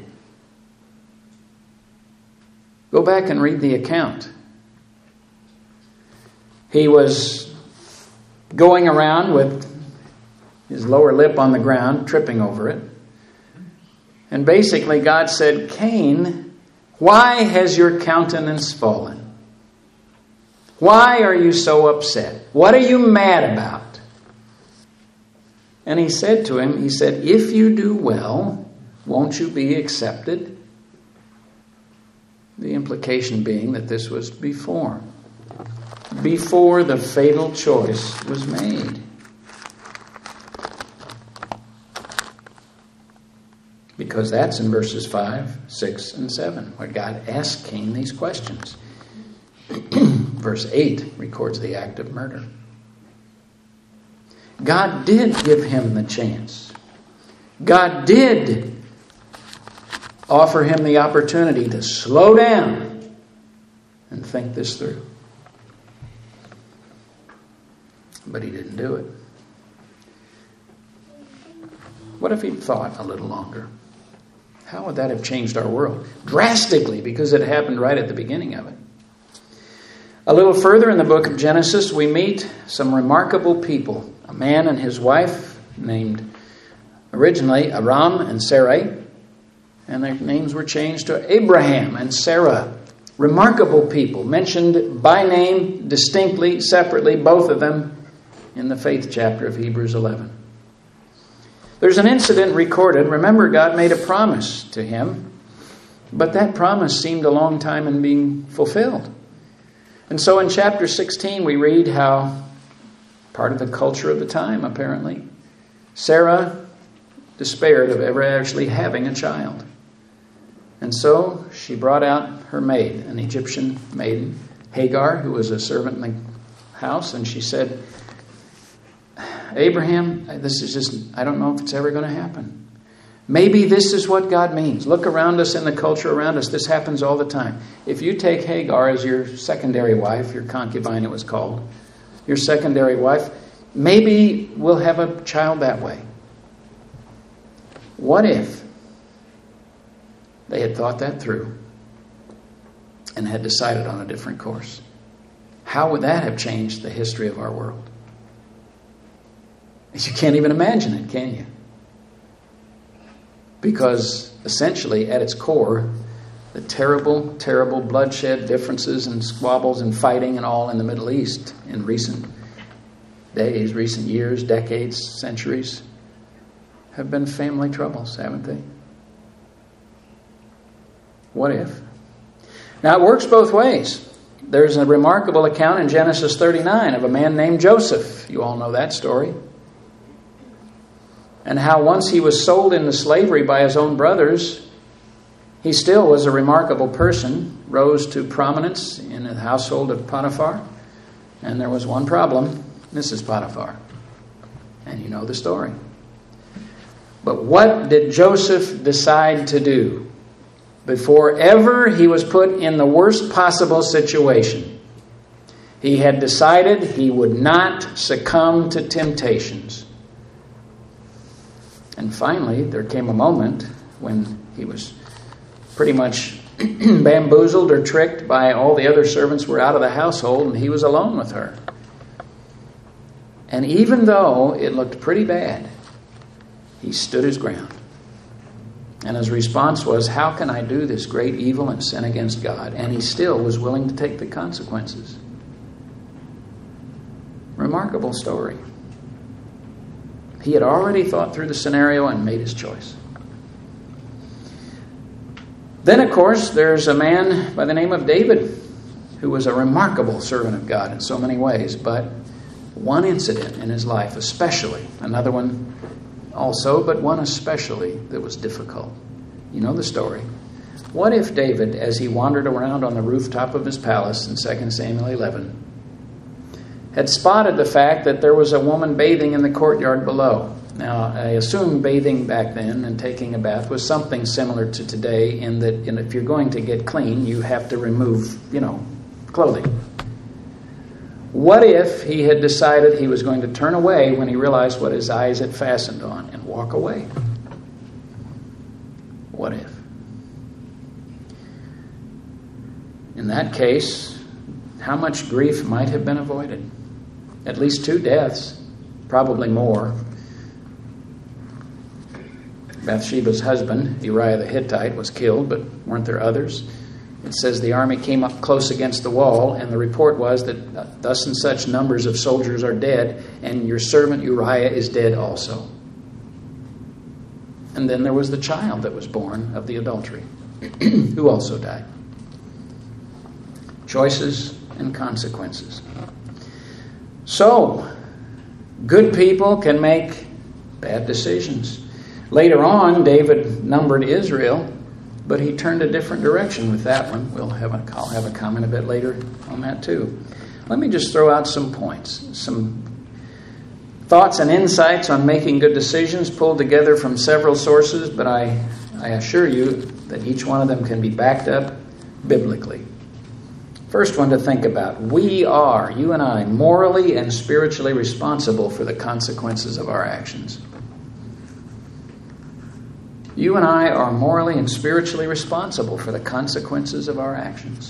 Go back and read the account. He was going around with his lower lip on the ground, tripping over it. And basically God said, Cain, why has your countenance fallen? Why are you so upset? What are you mad about? And he said to him, if you do well, won't you be accepted? The implication being that this was before the fatal choice was made. Because that's in verses 5, 6, and 7, where God asked Cain these questions. Verse 8 records the act of murder. God did give him the chance. God did offer him the opportunity to slow down and think this through. But he didn't do it. What if he'd thought a little longer? How would that have changed our world? Drastically, because it happened right at the beginning of it. A little further in the book of Genesis, we meet some remarkable people. A man and his wife named originally Aram and Sarai, and their names were changed to Abraham and Sarah. Remarkable people, mentioned by name, distinctly, separately, both of them in the faith chapter of Hebrews 11. There's an incident recorded. Remember, God made a promise to him, but that promise seemed a long time in being fulfilled. And so in chapter 16, we read how, part of the culture of the time, apparently, Sarah despaired of ever actually having a child. And so she brought out her maid, an Egyptian maiden, Hagar, who was a servant in the house, and she said, Abraham, this is just, I don't know if it's ever going to happen. Maybe this is what God means. Look around us in the culture around us. This happens all the time. If you take Hagar as your secondary wife, your concubine it was called, your secondary wife, maybe we'll have a child that way. What if they had thought that through and had decided on a different course? How would that have changed the history of our world? You can't even imagine it, can you? Because essentially, at its core, the terrible, terrible bloodshed, differences and squabbles and fighting and all in the Middle East in recent days, recent years, decades, centuries, have been family troubles, haven't they? What if? Now, it works both ways. There's a remarkable account in Genesis 39 of a man named Joseph. You all know that story. And how once he was sold into slavery by his own brothers, he still was a remarkable person, rose to prominence in the household of Potiphar. And there was one problem, Mrs. Potiphar. And you know the story. But what did Joseph decide to do before ever he was put in the worst possible situation? He had decided he would not succumb to temptations. And finally, there came a moment when he was pretty much bamboozled or tricked by all the other servants were out of the household and he was alone with her. And even though it looked pretty bad, he stood his ground. And his response was, how can I do this great evil and sin against God? And he still was willing to take the consequences. Remarkable story. He had already thought through the scenario and made his choice. Then, of course, there's a man by the name of David, who was a remarkable servant of God in so many ways, but one incident in his life especially, another one also, but one especially that was difficult. You know the story. What if David, as he wandered around on the rooftop of his palace in 2 Samuel 11, had spotted the fact that there was a woman bathing in the courtyard below? Now, I assume bathing back then and taking a bath was something similar to today in that if you're going to get clean, you have to remove, clothing. What if he had decided he was going to turn away when he realized what his eyes had fastened on and walk away? What if? In that case, how much grief might have been avoided? At least 2 deaths, probably more. Bathsheba's husband, Uriah the Hittite, was killed, but weren't there others? It says the army came up close against the wall, and the report was that thus and such numbers of soldiers are dead, and your servant Uriah is dead also. And then there was the child that was born of the adultery, who also died. Choices and consequences. So, good people can make bad decisions. Later on, David numbered Israel, but he turned a different direction with that one. I'll have a comment a bit later on that too. Let me just throw out some points, some thoughts and insights on making good decisions pulled together from several sources, but I assure you that each one of them can be backed up biblically. First one to think about. We are, you and I, morally and spiritually responsible for the consequences of our actions. You and I are morally and spiritually responsible for the consequences of our actions.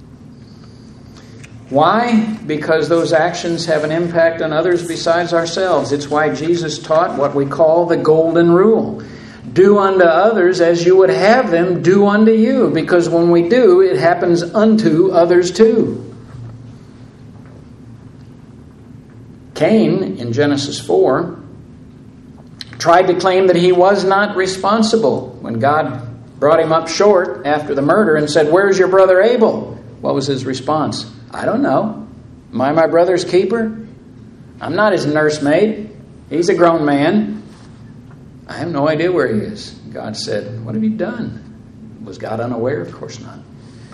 Why? Because those actions have an impact on others besides ourselves. It's why Jesus taught what we call the golden rule. Do unto others as you would have them do unto you. Because when we do, it happens unto others too. Cain, in Genesis 4, tried to claim that he was not responsible when God brought him up short after the murder and said, "Where's your brother Abel?" What was his response? "I don't know. Am I my brother's keeper? I'm not his nursemaid. He's a grown man. I have no idea where he is." God said, "What have you done?" Was God unaware? Of course not.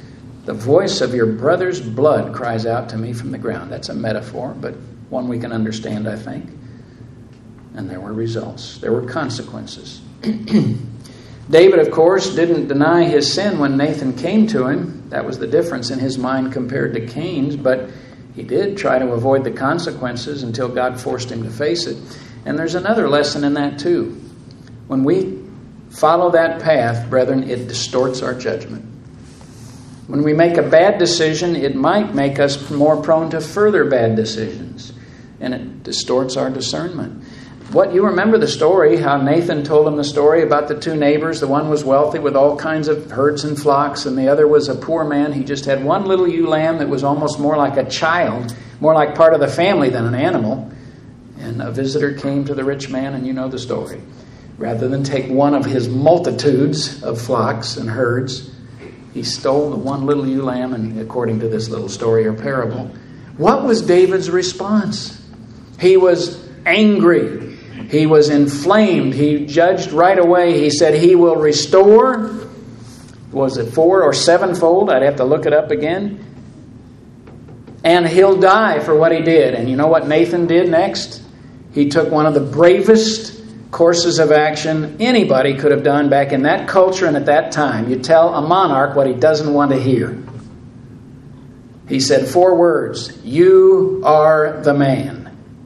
The voice of your brother's blood cries out to me from the ground. That's a metaphor, but one we can understand, I think. And there were results. There were consequences. David, of course, didn't deny his sin when Nathan came to him. That was the difference in his mind compared to Cain's, but he did try to avoid the consequences until God forced him to face it. And there's another lesson in that too. When we follow that path, brethren, it distorts our judgment. When we make a bad decision, it might make us more prone to further bad decisions, and it distorts our discernment. You remember the story, how Nathan told him the story about the two neighbors. The one was wealthy with all kinds of herds and flocks, and the other was a poor man. He just had one little ewe lamb that was almost more like a child, more like part of the family than an animal. And a visitor came to the rich man, and you know the story. Rather than take one of his multitudes of flocks and herds, he stole the one little ewe lamb, and according to this little story or parable, what was David's response? He was angry. He was inflamed. He judged right away. He said he will restore. Was it 4 or 7-fold? I'd have to look it up again. And he'll die for what he did. And you know what Nathan did next? He took one of the bravest courses of action anybody could have done back in that culture and at that time. You tell a monarch what he doesn't want to hear. He said 4 words: "You are the man."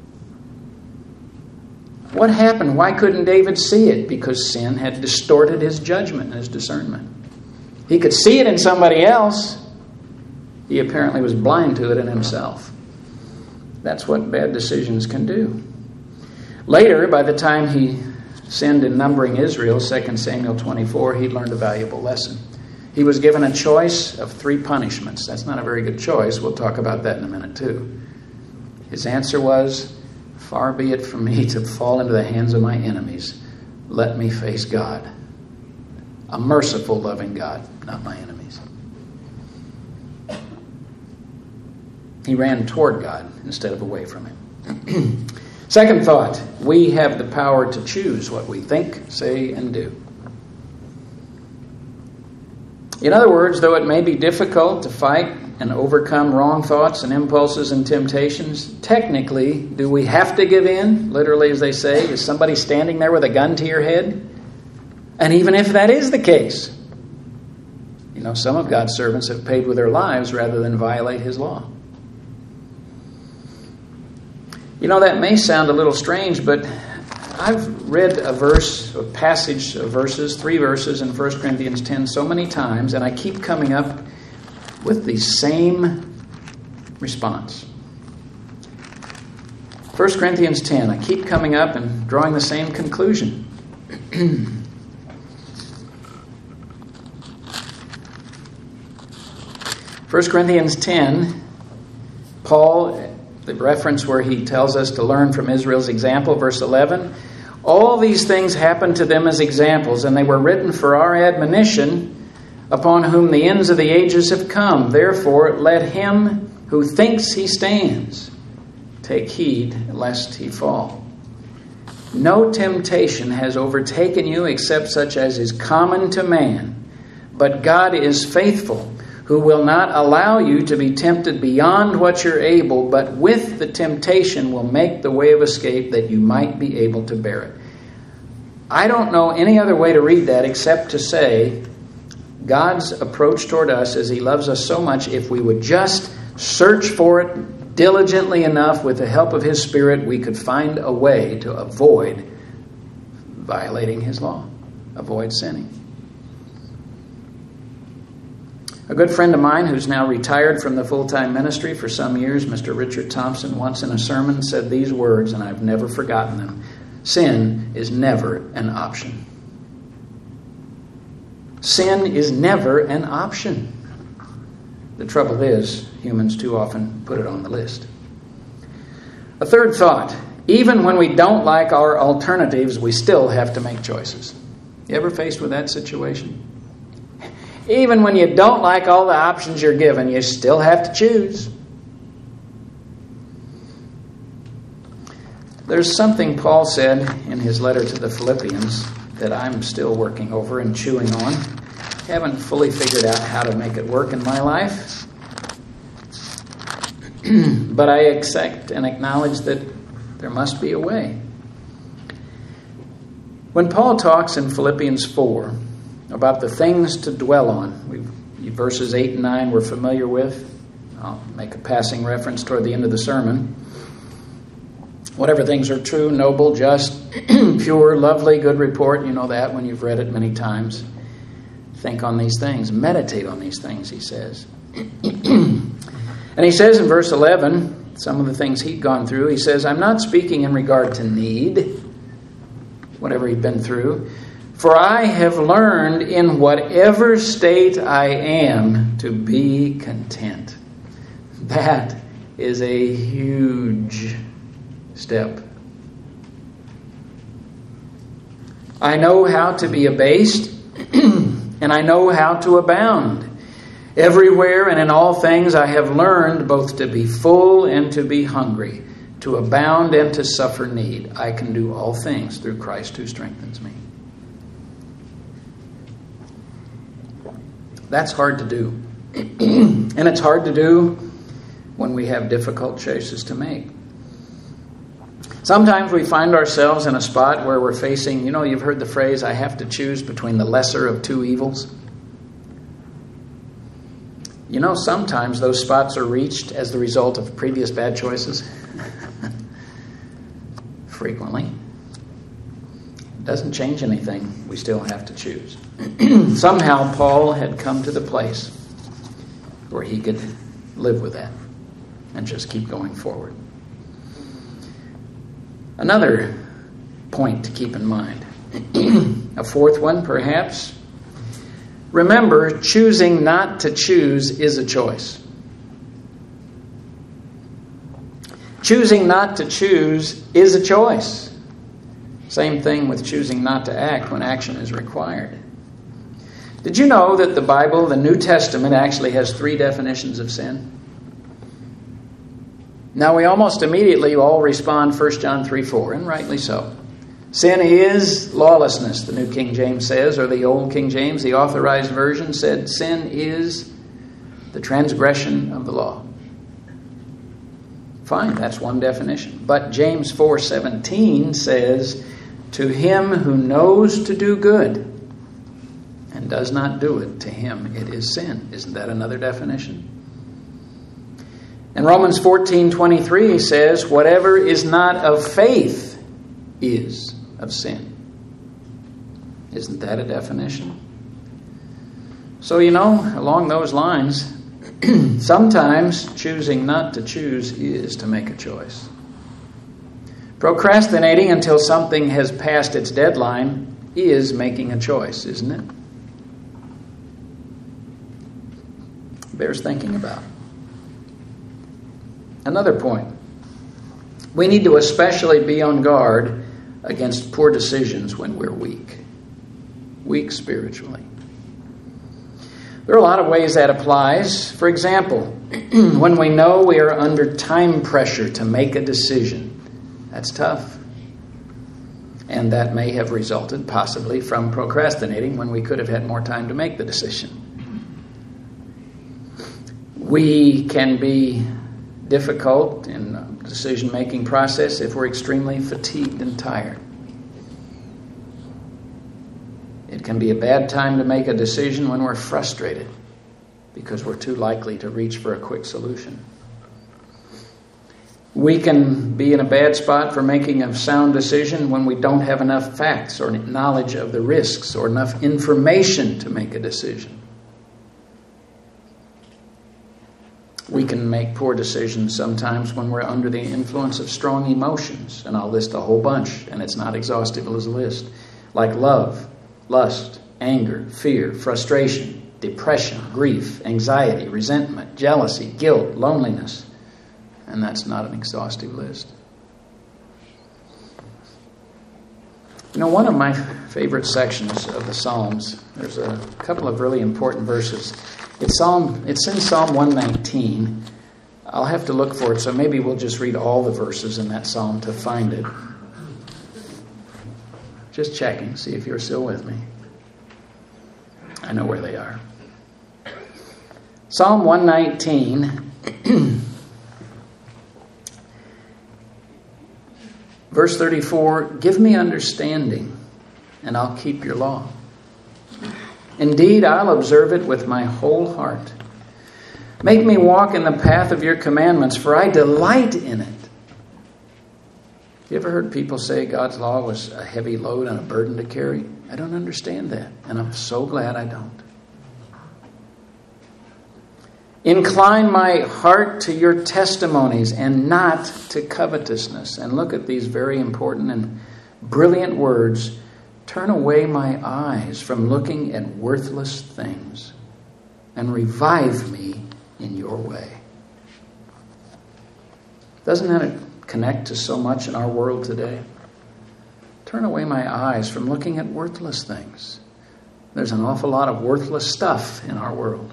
What happened? Why couldn't David see it? Because sin had distorted his judgment and his discernment. He could see it in somebody else. He apparently was blind to it in himself. That's what bad decisions can do. Later, by the time he sinned in numbering Israel, 2 Samuel 24, he learned a valuable lesson. He was given a choice of 3 punishments. That's not a very good choice. We'll talk about that in a minute too. His answer was, "Far be it from me to fall into the hands of my enemies. Let me face God. A merciful, loving God, not my enemies." He ran toward God instead of away from Him. Second thought, we have the power to choose what we think, say, and do. In other words, though it may be difficult to fight and overcome wrong thoughts and impulses and temptations, technically, do we have to give in? Literally, as they say, is somebody standing there with a gun to your head? And even if that is the case, you know, some of God's servants have paid with their lives rather than violate His law. You know, that may sound a little strange, but I've read a passage of verses, 3 verses in 1 Corinthians 10 so many times, and I keep coming up with the same response. 1 Corinthians 10, I keep coming up and drawing the same conclusion. 1 Corinthians 10, Paul, the reference where he tells us to learn from Israel's example, verse 11, "All these things happened to them as examples, and they were written for our admonition, upon whom the ends of the ages have come. Therefore, let him who thinks he stands take heed lest he fall. No temptation has overtaken you except such as is common to man. But God is faithful, who will not allow you to be tempted beyond what you're able, but with the temptation will make the way of escape that you might be able to bear it." I don't know any other way to read that except to say God's approach toward us is He loves us so much, if we would just search for it diligently enough with the help of His Spirit, we could find a way to avoid violating His law, avoid sinning. A good friend of mine who's now retired from the full-time ministry for some years, Mr. Richard Thompson, once in a sermon said these words, and I've never forgotten them: "Sin is never an option." Sin is never an option. The trouble is, humans too often put it on the list. A third thought, even when we don't like our alternatives, we still have to make choices. You ever faced with that situation? Even when you don't like all the options you're given, you still have to choose. There's something Paul said in his letter to the Philippians that I'm still working over and chewing on. haven't fully figured out how to make it work in my life. But I accept and acknowledge that there must be a way. When Paul talks in Philippians 4 about the things to dwell on, verses 8 and 9 we're familiar with. I'll make a passing reference toward the end of the sermon. Whatever things are true, noble, just, pure, lovely, good report. You know that when you've read it many times. Think on these things. Meditate on these things, he says. And he says in verse 11, some of the things he'd gone through, he says, I'm not speaking in regard to need, whatever he'd been through, for I have learned in whatever state I am to be content. That is a huge step. I know how to be abased, and I know how to abound. Everywhere and in all things I have learned both to be full and to be hungry, to abound and to suffer need. I can do all things through Christ who strengthens me. That's hard to do. And it's hard to do when we have difficult choices to make. Sometimes we find ourselves in a spot where we're facing, you've heard the phrase, I have to choose between the lesser of two evils. Sometimes those spots are reached as the result of previous bad choices. Frequently. It doesn't change anything. We still have to choose. Somehow Paul had come to the place where he could live with that and just keep going forward. Another point to keep in mind. A fourth one, perhaps. Remember, choosing not to choose is a choice. Choosing not to choose is a choice. Same thing with choosing not to act when action is required. Did you know that the Bible, the New Testament, actually has 3 definitions of sin? Now we almost immediately all respond 1 John 3:4, and rightly so. Sin is lawlessness, the New King James says, or the Old King James, the Authorized Version, said sin is the transgression of the law. Fine, that's one definition. But James 4:17 says, to him who knows to do good and does not do it, to him it is sin. Isn't that another definition? And Romans 14:23 says, whatever is not of faith is of sin. Isn't that a definition? So, along those lines, sometimes choosing not to choose is to make a choice. Procrastinating until something has passed its deadline is making a choice, isn't it? Bears thinking about. Another point. We need to especially be on guard against poor decisions when we're weak. Weak spiritually. There are a lot of ways that applies. For example, when we know we are under time pressure to make a decision, that's tough. And that may have resulted possibly from procrastinating when we could have had more time to make the decision. We can be difficult in the decision-making process if we're extremely fatigued and tired. It can be a bad time to make a decision when we're frustrated because we're too likely to reach for a quick solution. We can be in a bad spot for making a sound decision when we don't have enough facts or knowledge of the risks or enough information to make a decision. We can make poor decisions sometimes when we're under the influence of strong emotions, and I'll list a whole bunch, and it's not exhaustive as a list, like love, lust, anger, fear, frustration, depression, grief, anxiety, resentment, jealousy, guilt, loneliness. And that's not an exhaustive list. One of my favorite sections of the Psalms, there's a couple of really important verses. It's in Psalm 119. I'll have to look for it, so maybe we'll just read all the verses in that psalm to find it. Just checking, see if you're still with me. I know where they are. Psalm 119, verse 34, give me understanding, and I'll keep your law. Indeed, I'll observe it with my whole heart. Make me walk in the path of your commandments, for I delight in it. You ever heard people say God's law was a heavy load and a burden to carry? I don't understand that, and I'm so glad I don't. Incline my heart to your testimonies and not to covetousness. And look at these very important and brilliant words. Turn away my eyes from looking at worthless things and revive me in your way. Doesn't that connect to so much in our world today? Turn away my eyes from looking at worthless things. There's an awful lot of worthless stuff in our world.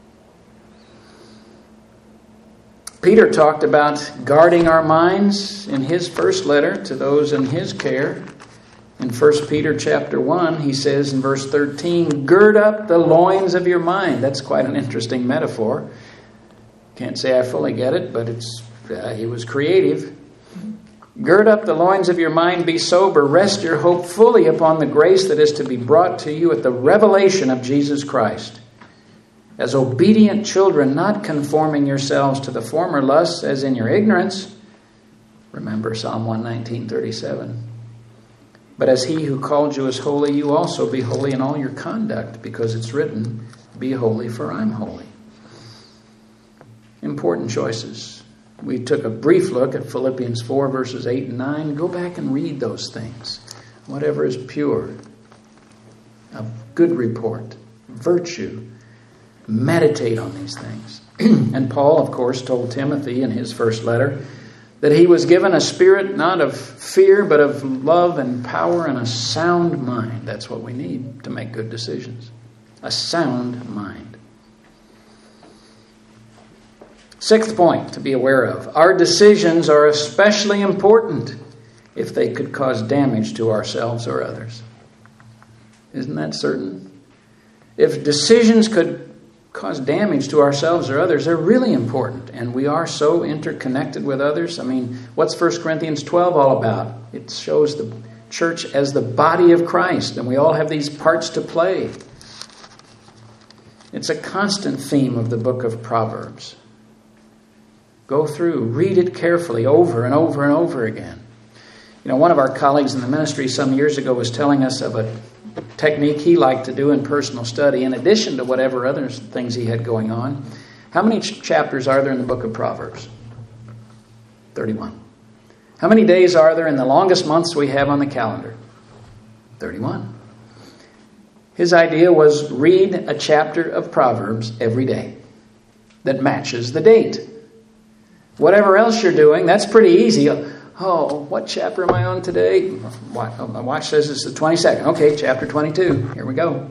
Peter talked about guarding our minds in his first letter to those in his care. In 1 Peter chapter 1, he says in verse 13, gird up the loins of your mind. That's quite an interesting metaphor. Can't say I fully get it, but he was creative. Gird up the loins of your mind, be sober, rest your hope fully upon the grace that is to be brought to you at the revelation of Jesus Christ. As obedient children, not conforming yourselves to the former lusts as in your ignorance. Remember Psalm 119:37. But as he who called you is holy, you also be holy in all your conduct, because it's written, be holy for I'm holy. Important choices. We took a brief look at Philippians 4 verses 8 and 9. Go back and read those things. Whatever is pure, a good report, virtue. Meditate on these things. And Paul, of course, told Timothy in his first letter that he was given a spirit not of fear, but of love and power and a sound mind. That's what we need to make good decisions. A sound mind. Sixth point to be aware of. Our decisions are especially important if they could cause damage to ourselves or others. Isn't that certain? If decisions could cause damage to ourselves or others, they're really important. And we are so interconnected with others. I mean, what's 1 Corinthians 12 all about? It shows the church as the body of Christ, and we all have these parts to play. It's a constant theme of the book of Proverbs. Go through, read it carefully over and over and over again. You know, one of our colleagues in the ministry some years ago was telling us of a technique he liked to do in personal study, in addition to whatever other things he had going on. How many chapters are there in the book of Proverbs? 31. How many days are there in the longest months we have on the calendar? 31. His idea was read a chapter of Proverbs every day that matches the date. Whatever else you're doing, that's pretty easy. Oh, what chapter am I on today? My watch says it's the 22nd. Okay, chapter 22. Here we go.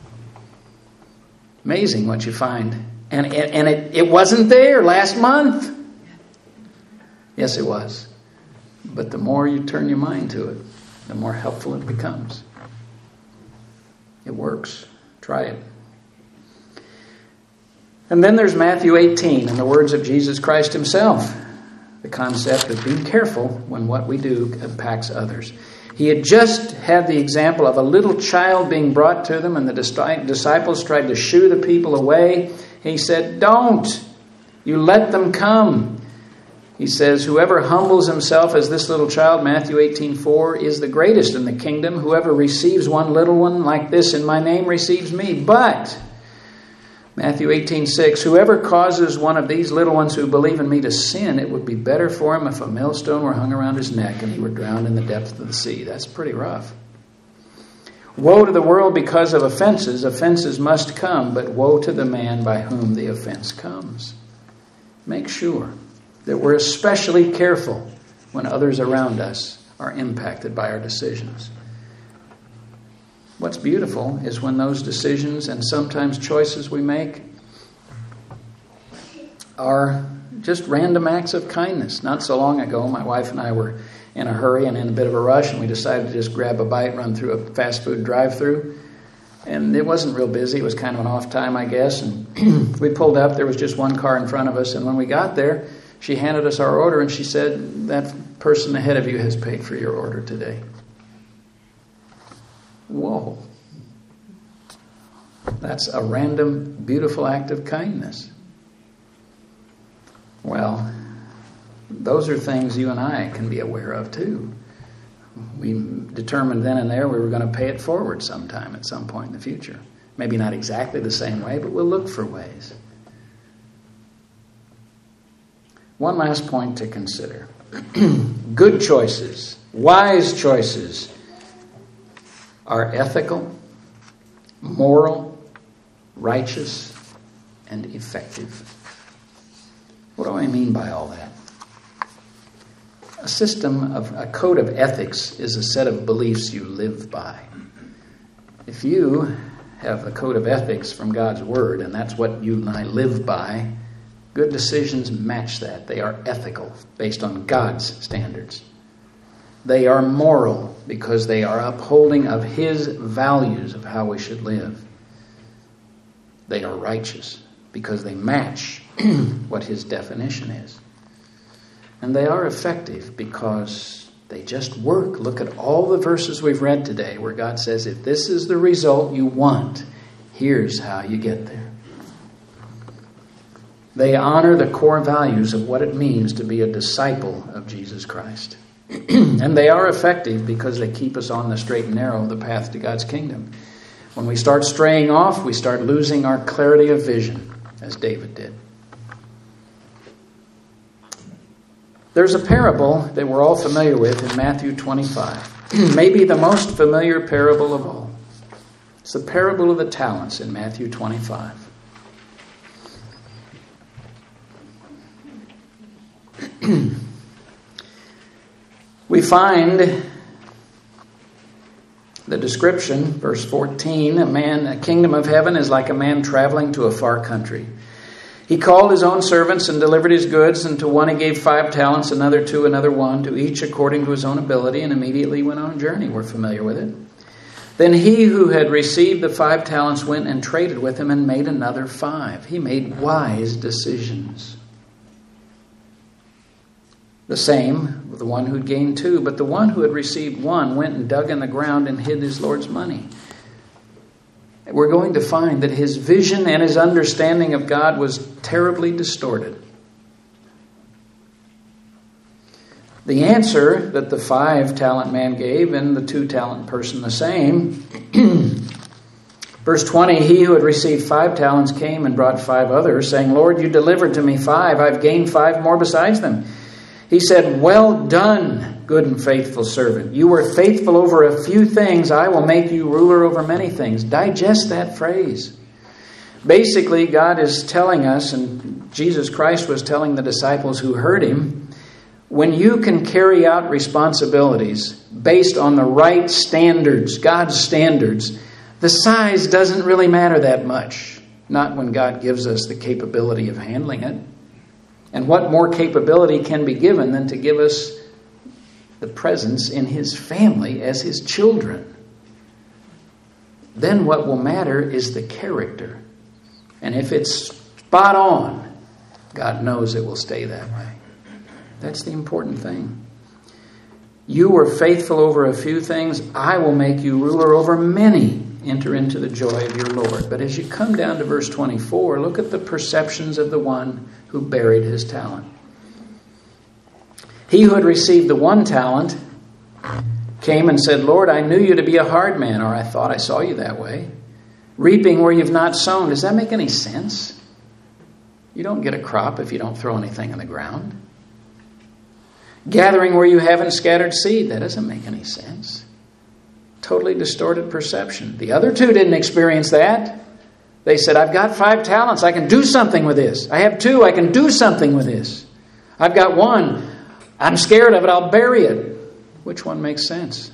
Amazing what you find. And it wasn't there last month. Yes, it was. But the more you turn your mind to it, the more helpful it becomes. It works. Try it. And then there's Matthew 18 and the words of Jesus Christ himself. The concept of being careful when what we do impacts others. He had just had the example of a little child being brought to them, and the disciples tried to shoo the people away. He said, don't. You let them come. He says, whoever humbles himself as this little child, Matthew 18:4, is the greatest in the kingdom. Whoever receives one little one like this in my name receives me. But Matthew 18:6, whoever causes one of these little ones who believe in me to sin, it would be better for him if a millstone were hung around his neck and he were drowned in the depth of the sea. That's pretty rough. Woe to the world because of offenses. Offenses must come, but woe to the man by whom the offense comes. Make sure that we're especially careful when others around us are impacted by our decisions. What's beautiful is when those decisions and sometimes choices we make are just random acts of kindness. Not so long ago, my wife and I were in a hurry and in a bit of a rush, and we decided to just grab a bite, run through a fast food drive-thru. And it wasn't real busy. It was kind of an off time, I guess. And we pulled up. There was just one car in front of us. And when we got there, she handed us our order and she said, that person ahead of you has paid for your order today. Whoa. That's a random, beautiful act of kindness. Well, those are things you and I can be aware of too. We determined then and there we were going to pay it forward sometime at some point in the future. Maybe not exactly the same way, but we'll look for ways. One last point to consider. Good choices, wise choices are ethical, moral, righteous, and effective. What do I mean by all that? A code of ethics is a set of beliefs you live by. If you have a code of ethics from God's Word, and that's what you and I live by, good decisions match that. They are ethical, based on God's standards. They are moral, because they are upholding of His values of how we should live. They are righteous, because they match what His definition is. And they are effective because they just work. Look at all the verses we've read today where God says, if this is the result you want, here's how you get there. They honor the core values of what it means to be a disciple of Jesus Christ. And they are effective because they keep us on the straight and narrow of the path to God's kingdom. When we start straying off, we start losing our clarity of vision, as David did. There's a parable that we're all familiar with in Matthew 25. Maybe the most familiar parable of all. It's the parable of the talents in Matthew 25. We find the description, verse 14, a kingdom of heaven is like a man traveling to a far country. He called his own servants and delivered his goods, and to one he gave 5 talents, another 2, another 1, to each according to his own ability, and immediately went on a journey. We're familiar with it. Then he who had received the 5 talents went and traded with him and made another 5. He made wise decisions. The same with the one who'd gained 2, but the one who had received 1 went and dug in the ground and hid his Lord's money. We're going to find that his vision and his understanding of God was terribly distorted. The answer that the 5-talent man gave and the 2-talent person the same. Verse 20, he who had received 5 talents came and brought 5 others, saying, Lord, you delivered to me 5. I've gained 5 more besides them. He said, well done, good and faithful servant. You were faithful over a few things. I will make you ruler over many things. Digest that phrase. Basically, God is telling us, and Jesus Christ was telling the disciples who heard him, when you can carry out responsibilities based on the right standards, God's standards, the size doesn't really matter that much. Not when God gives us the capability of handling it. And what more capability can be given than to give us the presence in his family as his children? Then what will matter is the character. And if it's spot on, God knows it will stay that way. That's the important thing. You were faithful over a few things. I will make you ruler over many. Enter into the joy of your Lord. But as you come down to verse 24, look at the perceptions of the one who buried his talent. He who had received the 1 talent came and said, Lord, I knew you to be a hard man, or I thought I saw you that way. Reaping where you've not sown. Does that make any sense? You don't get a crop if you don't throw anything in the ground. Gathering where you haven't scattered seed. That doesn't make any sense. Totally distorted perception. The other 2 didn't experience that. They said, I've got 5 talents. I can do something with this. I have 2. I can do something with this. I've got 1. I'm scared of it. I'll bury it. Which one makes sense?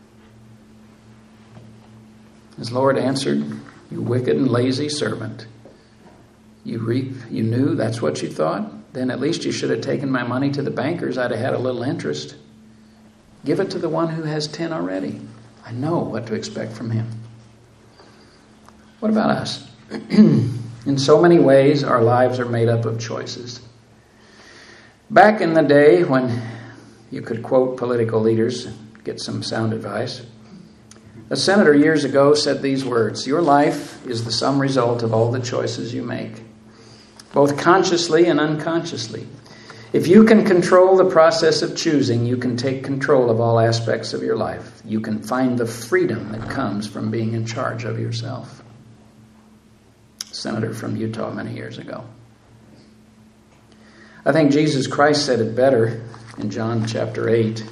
His Lord answered, you wicked and lazy servant. You reap, you knew, that's what you thought? Then at least you should have taken my money to the bankers. I'd have had a little interest. Give it to the one who has 10 already. I know what to expect from him. What about us? In so many ways, our lives are made up of choices. Back in the day when you could quote political leaders, get some sound advice, a senator years ago said these words: "Your life is the sum result of all the choices you make, both consciously and unconsciously. If you can control the process of choosing, you can take control of all aspects of your life. You can find the freedom that comes from being in charge of yourself." Senator from Utah many years ago. I think Jesus Christ said it better in John chapter 8.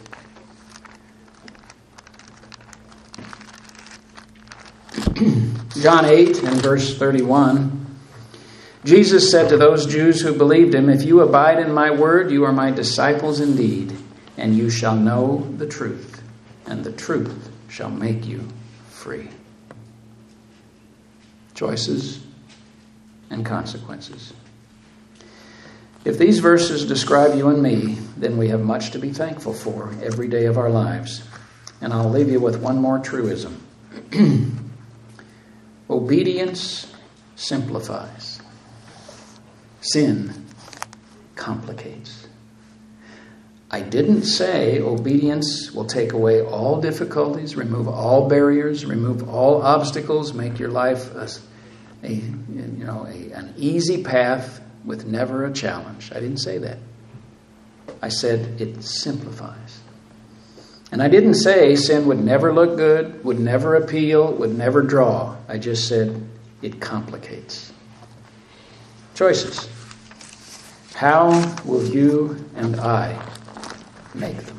John 8 and verse 31. Jesus said to those Jews who believed him, "If you abide in my word, you are my disciples indeed, and you shall know the truth, and the truth shall make you free." Choices and consequences. If these verses describe you and me, then we have much to be thankful for every day of our lives. And I'll leave you with one more truism. Obedience simplifies. Sin complicates. I didn't say obedience will take away all difficulties, remove all barriers, remove all obstacles, make your life an easy path with never a challenge. I didn't say that. I said it simplifies. And I didn't say sin would never look good, would never appeal, would never draw. I just said it complicates. Choices. How will you and I make them?